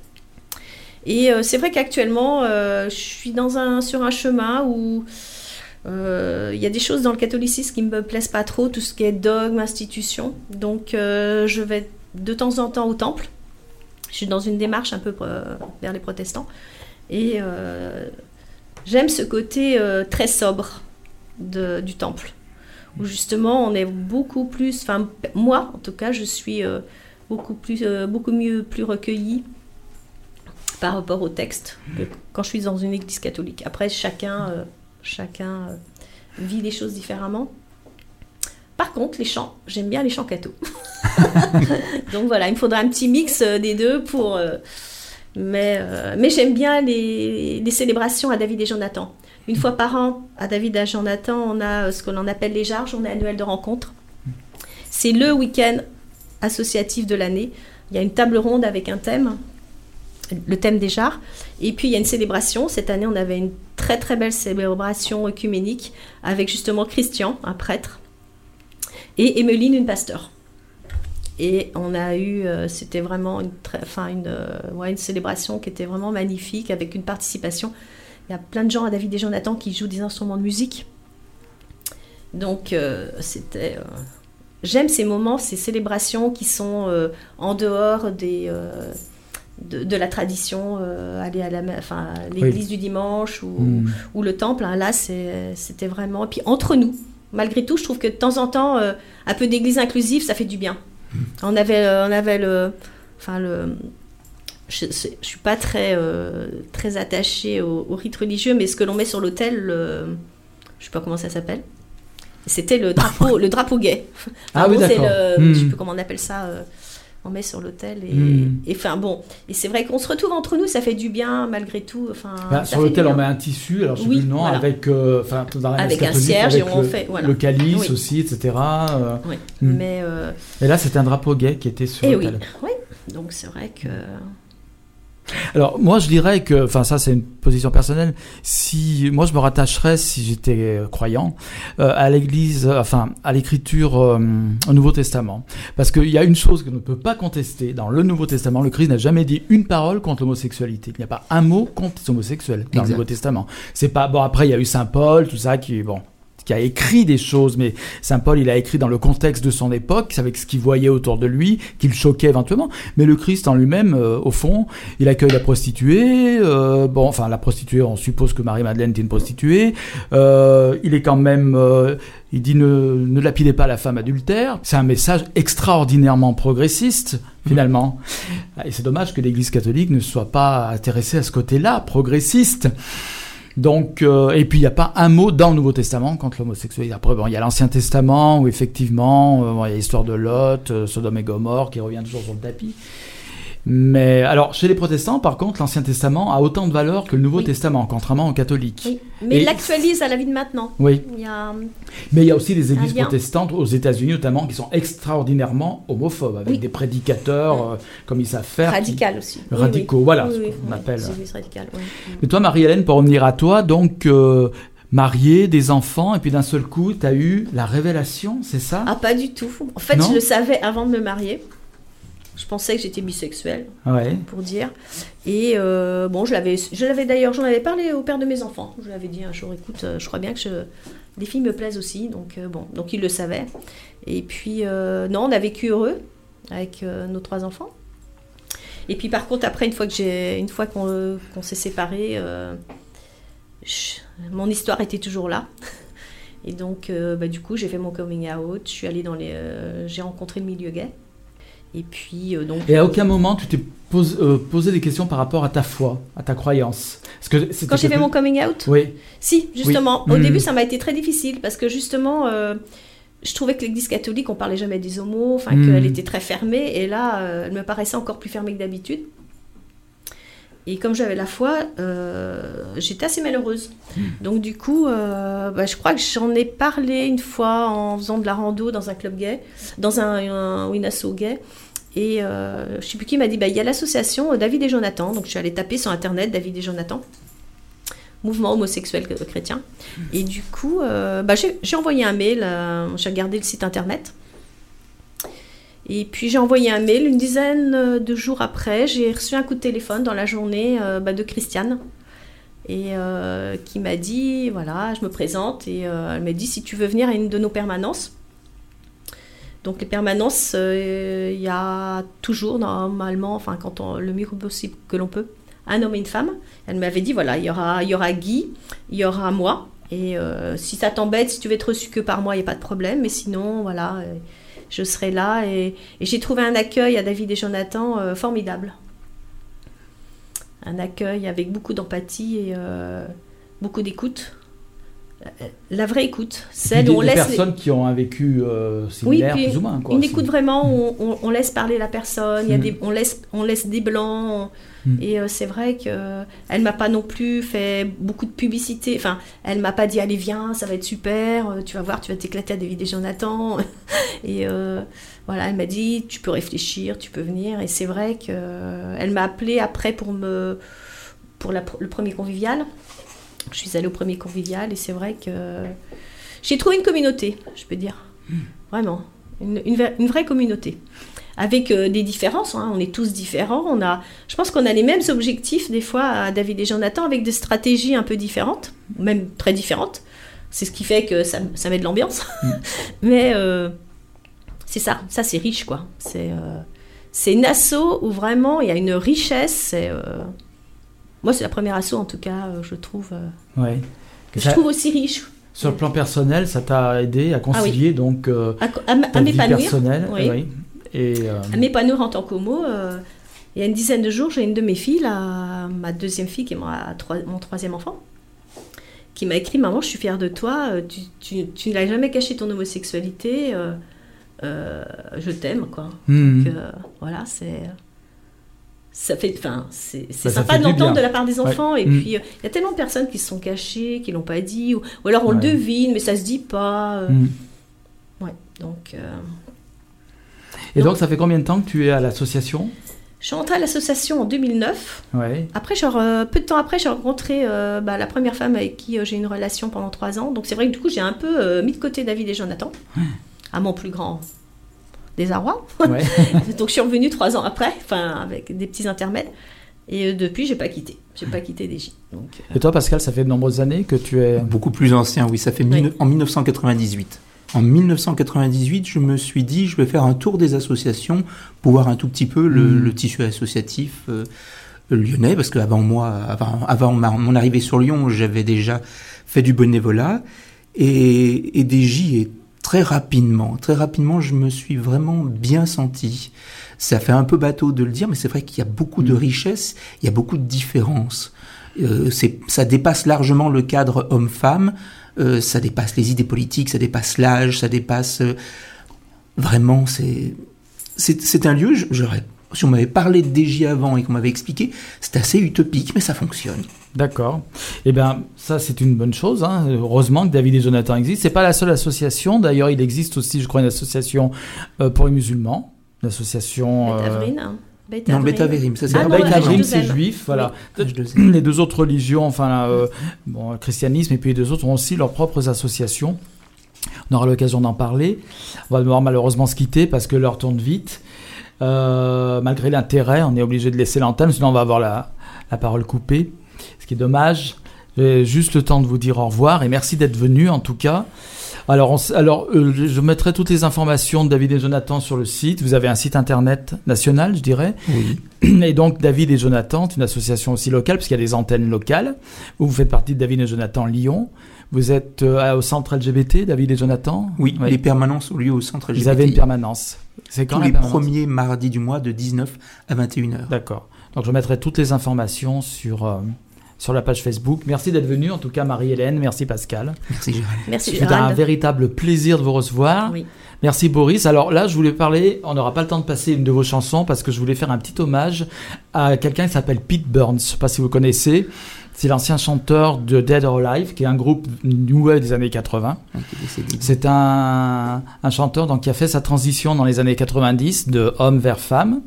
Speaker 4: Et euh, c'est vrai qu'actuellement, euh, je suis dans un, sur un chemin où il euh, y a des choses dans le catholicisme qui ne me plaisent pas trop, tout ce qui est dogme, institution. Donc euh, je vais de temps en temps au temple. Je suis dans une démarche un peu euh, vers les protestants. Et euh, j'aime ce côté euh, très sobre de, du temple, où justement on est beaucoup plus, enfin moi en tout cas, je suis euh, beaucoup, plus, euh, beaucoup mieux, plus recueillie par rapport au texte que quand je suis dans une église catholique. Après, chacun... Euh, Chacun euh, vit les choses différemment. Par contre, les chants, j'aime bien les chants catho. Donc voilà, il me faudra un petit mix euh, des deux pour... Euh, mais, euh, mais j'aime bien les, les célébrations à David et Jonathan. Une fois par an, à David et Jonathan, on a euh, ce que l'on appelle les jarres, journée annuelle de rencontre. C'est le week-end associatif de l'année. Il y a une table ronde avec un thème, le thème des jarres. Et puis il y a une célébration. Cette année, on avait une très très belle célébration œcuménique avec justement Christian, un prêtre, et Emmeline, une pasteur. Et on a eu, euh, c'était vraiment une, très, enfin une, euh, ouais, une célébration qui était vraiment magnifique, avec une participation. Il y a plein de gens à David et Jonathan qui jouent des instruments de musique. Donc euh, c'était... Euh, j'aime ces moments, ces célébrations qui sont euh, en dehors des... Euh, De, de la tradition, euh, aller à la, enfin, à l'église oui. du dimanche ou, mmh. ou le temple. Hein, là, c'est, c'était vraiment... Et puis, entre nous, malgré tout, je trouve que de temps en temps, euh, un peu d'église inclusive, ça fait du bien. Mmh. On avait, euh, on avait le... Enfin, le... Je ne suis pas très, euh, très attachée au, au rite religieux, mais ce que l'on met sur l'autel, le, je ne sais pas comment ça s'appelle, c'était le drapeau, le drapeau gay. Enfin,
Speaker 2: ah
Speaker 4: bon,
Speaker 2: oui, d'accord.
Speaker 4: C'est le,
Speaker 2: mmh.
Speaker 4: Je ne sais plus comment on appelle ça... Euh, on met sur l'autel et, mmh. et enfin bon, et c'est vrai qu'on se retrouve entre nous, ça fait du bien malgré tout. Enfin,
Speaker 2: bah, sur l'autel on met un tissu, alors je sais
Speaker 4: oui,
Speaker 2: plus le nom,
Speaker 4: voilà.
Speaker 2: avec, euh, dans la
Speaker 4: avec un cierge et on
Speaker 2: le,
Speaker 4: fait voilà.
Speaker 2: le calice
Speaker 4: oui.
Speaker 2: aussi, et cetera. Euh,
Speaker 4: oui.
Speaker 2: mmh.
Speaker 4: Mais euh...
Speaker 2: et là c'était un drapeau gay qui était sur
Speaker 4: et
Speaker 2: l'autel.
Speaker 4: Oui. oui, donc c'est vrai que.
Speaker 2: Alors moi je dirais que, enfin ça c'est une position personnelle, si moi je me rattacherais, si j'étais croyant, euh, à l'église, euh, enfin à l'écriture euh, au Nouveau Testament, parce qu'il y a une chose qu'on ne peut pas contester dans le Nouveau Testament, le Christ n'a jamais dit une parole contre l'homosexualité, il n'y a pas un mot contre les homosexuels dans exact. Le Nouveau Testament. C'est pas bon, après il y a eu Saint Paul, tout ça qui bon, qui a écrit des choses, mais Saint Paul, il a écrit dans le contexte de son époque, avec ce qu'il voyait autour de lui, qui le choquait éventuellement. Mais le Christ en lui-même, euh, au fond, il accueille la prostituée. Euh, bon, enfin, la prostituée, on suppose que Marie-Madeleine était une prostituée. Euh, il est quand même... Euh, il dit ne, ne lapidez pas la femme adultère. C'est un message extraordinairement progressiste, finalement. Mmh. Et c'est dommage que l'Église catholique ne soit pas intéressée à ce côté-là, progressiste. Donc, euh, et puis il n'y a pas un mot dans le Nouveau Testament contre l'homosexualité. Après, bon, il y a l'Ancien Testament où effectivement, euh, bon, il y a l'histoire de Lot, euh, Sodome et Gomorrhe qui revient toujours sur le tapis. Mais alors, chez les protestants, par contre, l'Ancien Testament a autant de valeur que le Nouveau oui. Testament, contrairement aux catholiques.
Speaker 4: Oui. Mais et... il l'actualise à la vie de maintenant.
Speaker 2: Oui.
Speaker 4: Il y a...
Speaker 2: Mais il y a aussi les églises protestantes, aux États-Unis notamment, qui sont extraordinairement homophobes, avec oui. des prédicateurs, euh, comme ils savent faire.
Speaker 4: Radicales
Speaker 2: qui...
Speaker 4: aussi.
Speaker 2: Radicaux,
Speaker 4: oui, oui.
Speaker 2: voilà,
Speaker 4: oui,
Speaker 2: ce
Speaker 4: oui,
Speaker 2: qu'on
Speaker 4: oui,
Speaker 2: appelle.
Speaker 4: Les églises radicales, oui.
Speaker 2: Mais toi, Marie-Hélène, pour revenir à toi, donc... Euh, mariée, des enfants, et puis d'un seul coup, tu as eu la révélation, c'est ça ?
Speaker 4: Ah, pas du tout. En fait, non je le savais avant de me marier. Je pensais que j'étais bisexuelle,
Speaker 2: ouais.
Speaker 4: pour dire. Et euh, bon, je l'avais, je l'avais d'ailleurs, j'en avais parlé au père de mes enfants. Je lui avais dit un jour, écoute, euh, je crois bien que je, les filles me plaisent aussi. Donc, euh, bon, donc il le savait. Et puis, euh, non, on a vécu heureux avec euh, nos trois enfants. Et puis, par contre, après, une fois, que j'ai, une fois qu'on, euh, qu'on s'est séparés, euh, je, mon histoire était toujours là. Et donc, euh, bah, du coup, j'ai fait mon coming out. Je suis allée dans les, euh, j'ai rencontré le milieu gay. Et puis, euh, donc...
Speaker 2: Et à aucun moment, tu t'es pose, euh, posé des questions par rapport à ta foi, à ta croyance. Parce que
Speaker 4: Quand j'ai fait mon coming out ?
Speaker 2: Oui.
Speaker 4: Si, justement.
Speaker 2: Oui.
Speaker 4: Au mmh. début, ça m'a été très difficile parce que justement, euh, je trouvais que l'Église catholique, on parlait jamais des homos, enfin, mmh. qu'elle était très fermée. Et là, euh, elle me paraissait encore plus fermée que d'habitude. Et comme j'avais la foi, euh, j'étais assez malheureuse. Mmh. Donc du coup, euh, bah, je crois que j'en ai parlé une fois en faisant de la rando dans un club gay, dans un, un, une asso gay. Et euh, je ne sais plus qui m'a dit, bah, il y a l'association David et Jonathan. Donc je suis allée taper sur Internet, David et Jonathan, mouvement homosexuel chrétien. Mmh. Et du coup, euh, bah, j'ai, j'ai envoyé un mail, euh, j'ai regardé le site Internet. Et puis j'ai envoyé un mail, une dizaine de jours après, j'ai reçu un coup de téléphone dans la journée euh, bah, de Christiane, et euh, qui m'a dit, voilà, je me présente, et euh, elle m'a dit si tu veux venir à une de nos permanences. Donc les permanences, il euh, y a toujours normalement, enfin quand on, le mieux possible que l'on peut, un homme et une femme. Elle m'avait dit, voilà, il y aura, y aura Guy, il y aura moi, et euh, si ça t'embête, si tu veux être reçu que par moi, il n'y a pas de problème, mais sinon, voilà... Euh, je serai là et, et j'ai trouvé un accueil à David et Jonathan euh, formidable. Un accueil avec beaucoup d'empathie et euh, beaucoup d'écoute. La vraie écoute, celle où on
Speaker 2: des
Speaker 4: laisse...
Speaker 2: Des personnes les... qui ont un vécu euh, similaire, oui, plus ou moins. Quoi,
Speaker 4: une
Speaker 2: c'est...
Speaker 4: écoute vraiment, on, on, on laisse parler la personne, il y a mmh. des, on, laisse, on laisse des blancs, on, mmh. et euh, c'est vrai qu'elle ne m'a pas non plus fait beaucoup de publicité, enfin, elle ne m'a pas dit, allez viens, ça va être super, tu vas voir, tu vas t'éclater à David et Jonathan, et euh, voilà, elle m'a dit, tu peux réfléchir, tu peux venir, et c'est vrai qu'elle m'a appelée après pour, me, pour la, le premier convivial. Je suis allée au premier convivial et c'est vrai que j'ai trouvé une communauté, je peux dire. Mmh. Vraiment, une, une, une vraie communauté. Avec euh, des différences, hein. On est tous différents. On a, je pense qu'on a les mêmes objectifs des fois à David et Jonathan avec des stratégies un peu différentes, même très différentes. C'est ce qui fait que ça, ça met de l'ambiance. Mmh. Mais euh, c'est ça, ça c'est riche quoi. C'est, euh, c'est une asso où vraiment il y a une richesse, c'est... Euh, Moi, c'est la première asso, en tout cas, euh, je trouve, euh,
Speaker 2: ouais.
Speaker 4: que
Speaker 2: ça,
Speaker 4: je trouve aussi riche.
Speaker 2: Sur le plan personnel, ça t'a aidé à concilier, ah oui. donc, euh,
Speaker 4: à, à, à
Speaker 2: ta vie personnelle.
Speaker 4: Oui.
Speaker 2: Oui. Et, euh...
Speaker 4: à m'épanouir en tant qu'homo. Euh, il y a une dizaine de jours, j'ai une de mes filles, la, ma deuxième fille, qui est ma, trois, mon troisième enfant, qui m'a écrit « Maman, je suis fière de toi, tu, tu, tu n'as jamais caché ton homosexualité, euh, euh, je t'aime. » quoi.
Speaker 2: Mmh.
Speaker 4: Donc, euh, voilà, c'est... Ça fait, enfin, c'est, c'est
Speaker 2: bah,
Speaker 4: sympa de l'entendre
Speaker 2: bien.
Speaker 4: de la part des enfants.
Speaker 2: Ouais.
Speaker 4: Et
Speaker 2: mmh.
Speaker 4: puis, il euh, y a tellement de personnes qui se sont cachées, qui ne l'ont pas dit, ou, ou alors on
Speaker 2: ouais.
Speaker 4: le devine, mais ça ne se dit pas. Euh...
Speaker 2: Mmh.
Speaker 4: Ouais, donc... Euh...
Speaker 2: Et
Speaker 4: donc,
Speaker 2: donc, ça fait combien de temps que tu es à l'association ?
Speaker 4: Je suis rentrée à l'association en deux mille neuf.
Speaker 2: Ouais.
Speaker 4: Après, genre, euh, peu de temps après, j'ai rencontré euh, bah, la première femme avec qui euh, j'ai une relation pendant trois ans. Donc, c'est vrai que du coup, j'ai un peu euh, mis de côté David et Jonathan, ouais. à mon plus grand... désarroi. Ouais. Donc je suis revenue trois ans après, enfin avec des petits intermèdes. Et euh, depuis, j'ai pas quitté. J'ai pas quitté D J. Donc, euh...
Speaker 2: Et toi, Pascal, ça fait de nombreuses années que tu es...
Speaker 5: Beaucoup plus ancien, oui. Ça fait oui. mille... en dix-neuf cent quatre-vingt-dix-huit. En dix-neuf cent quatre-vingt-dix-huit, je me suis dit, je vais faire un tour des associations pour voir un tout petit peu le, mmh. le tissu associatif euh, lyonnais, parce qu'avant moi, avant, avant ma, mon arrivée sur Lyon, j'avais déjà fait du bénévolat. Et, et D J est très rapidement, très rapidement, je me suis vraiment bien senti. Ça fait un peu bateau de le dire, mais c'est vrai qu'il y a beaucoup de richesses, il y a beaucoup de différences. Euh, c'est, ça dépasse largement le cadre homme-femme, euh, ça dépasse les idées politiques, ça dépasse l'âge, ça dépasse... Euh, vraiment, c'est, c'est, c'est un lieu, j'aurais... Si on m'avait parlé de D J avant et qu'on m'avait expliqué, c'est assez utopique, mais ça fonctionne.
Speaker 2: D'accord. Eh bien, ça, c'est une bonne chose. Hein. Heureusement que David et Jonathan existent. C'est pas la seule association. D'ailleurs, il existe aussi, je crois, une association euh, pour les musulmans. Une association...
Speaker 4: Beth Averin,
Speaker 2: euh...
Speaker 4: hein.
Speaker 5: Beth non, Beth Averin, ça c'est
Speaker 2: ah, Beth Averin, c'est juif, voilà. Oui. Les deux autres religions, enfin, euh, bon, le christianisme et puis les deux autres ont aussi leurs propres associations. On aura l'occasion d'en parler. On va devoir malheureusement se quitter parce que l'heure tourne vite. Euh, malgré l'intérêt, on est obligé de laisser l'antenne, sinon on va avoir la, la parole coupée, ce qui est dommage. J'ai juste le temps de vous dire au revoir et merci d'être venus en tout cas. Alors, on, alors euh, je mettrai toutes les informations de David et Jonathan sur le site. Vous avez un site internet national, je dirais.
Speaker 5: Oui.
Speaker 2: Et donc, David et Jonathan, c'est une association aussi locale, parce qu'il y a des antennes locales. Vous, vous faites partie de David et Jonathan Lyon. Vous êtes euh, au centre L G B T, David et Jonathan ?
Speaker 5: Oui, oui, les permanences ont lieu au centre L G B T.
Speaker 2: Vous avez une permanence. C'est quand
Speaker 5: tous les premiers mardis du mois de dix-neuf à vingt et une heures.
Speaker 2: D'accord. Donc, je mettrai toutes les informations sur... Euh, sur la page Facebook. Merci d'être venu, en tout cas Marie-Hélène. Merci Pascal.
Speaker 5: Merci Gérald.
Speaker 4: Merci
Speaker 2: Gérald. C'était un véritable plaisir de vous recevoir.
Speaker 4: Oui.
Speaker 2: Merci Boris. Alors là, je voulais parler, on n'aura pas le temps de passer une de vos chansons parce que je voulais faire un petit hommage à quelqu'un qui s'appelle Pete Burns. Je ne sais pas si vous connaissez. C'est l'ancien chanteur de Dead or Alive, qui est un groupe new wave des années quatre-vingts. C'est un, un chanteur donc, qui a fait sa transition dans les années quatre-vingt-dix de homme vers femme.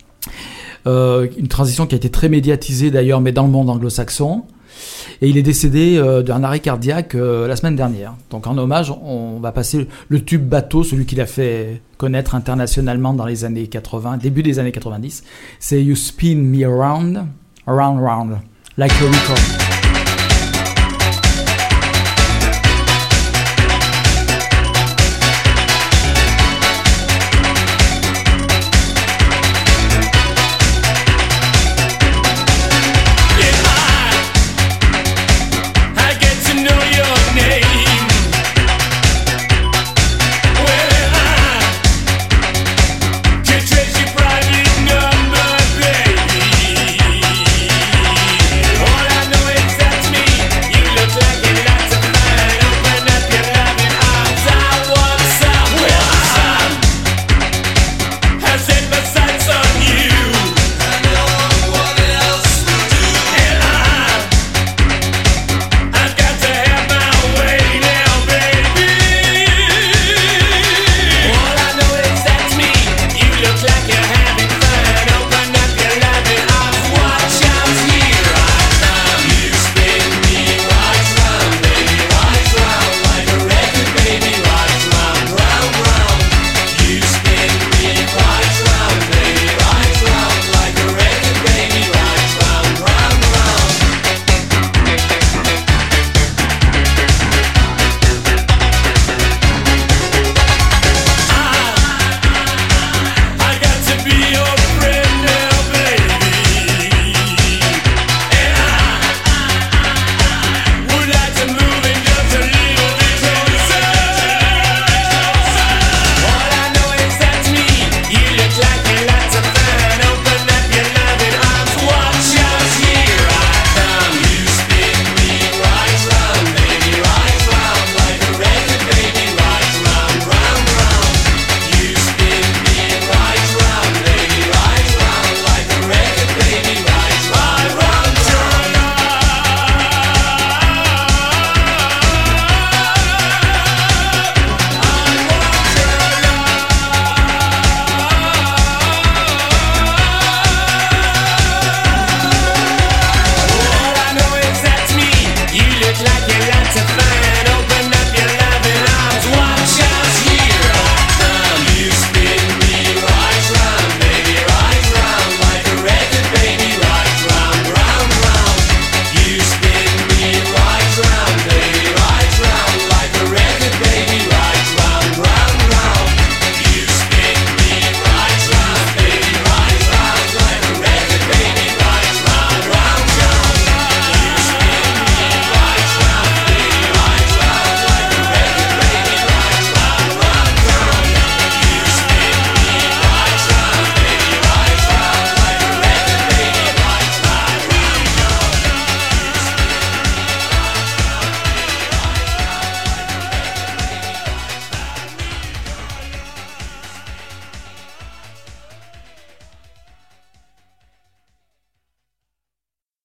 Speaker 2: Euh, une transition qui a été très médiatisée d'ailleurs, mais dans le monde anglo-saxon. Et il est décédé euh, d'un arrêt cardiaque euh, la semaine dernière. Donc en hommage, on va passer le tube bateau, celui qu'il a fait connaître internationalement dans les années quatre-vingts, début des années quatre-vingt-dix. C'est You Spin Me Around, Around, Round, like a record.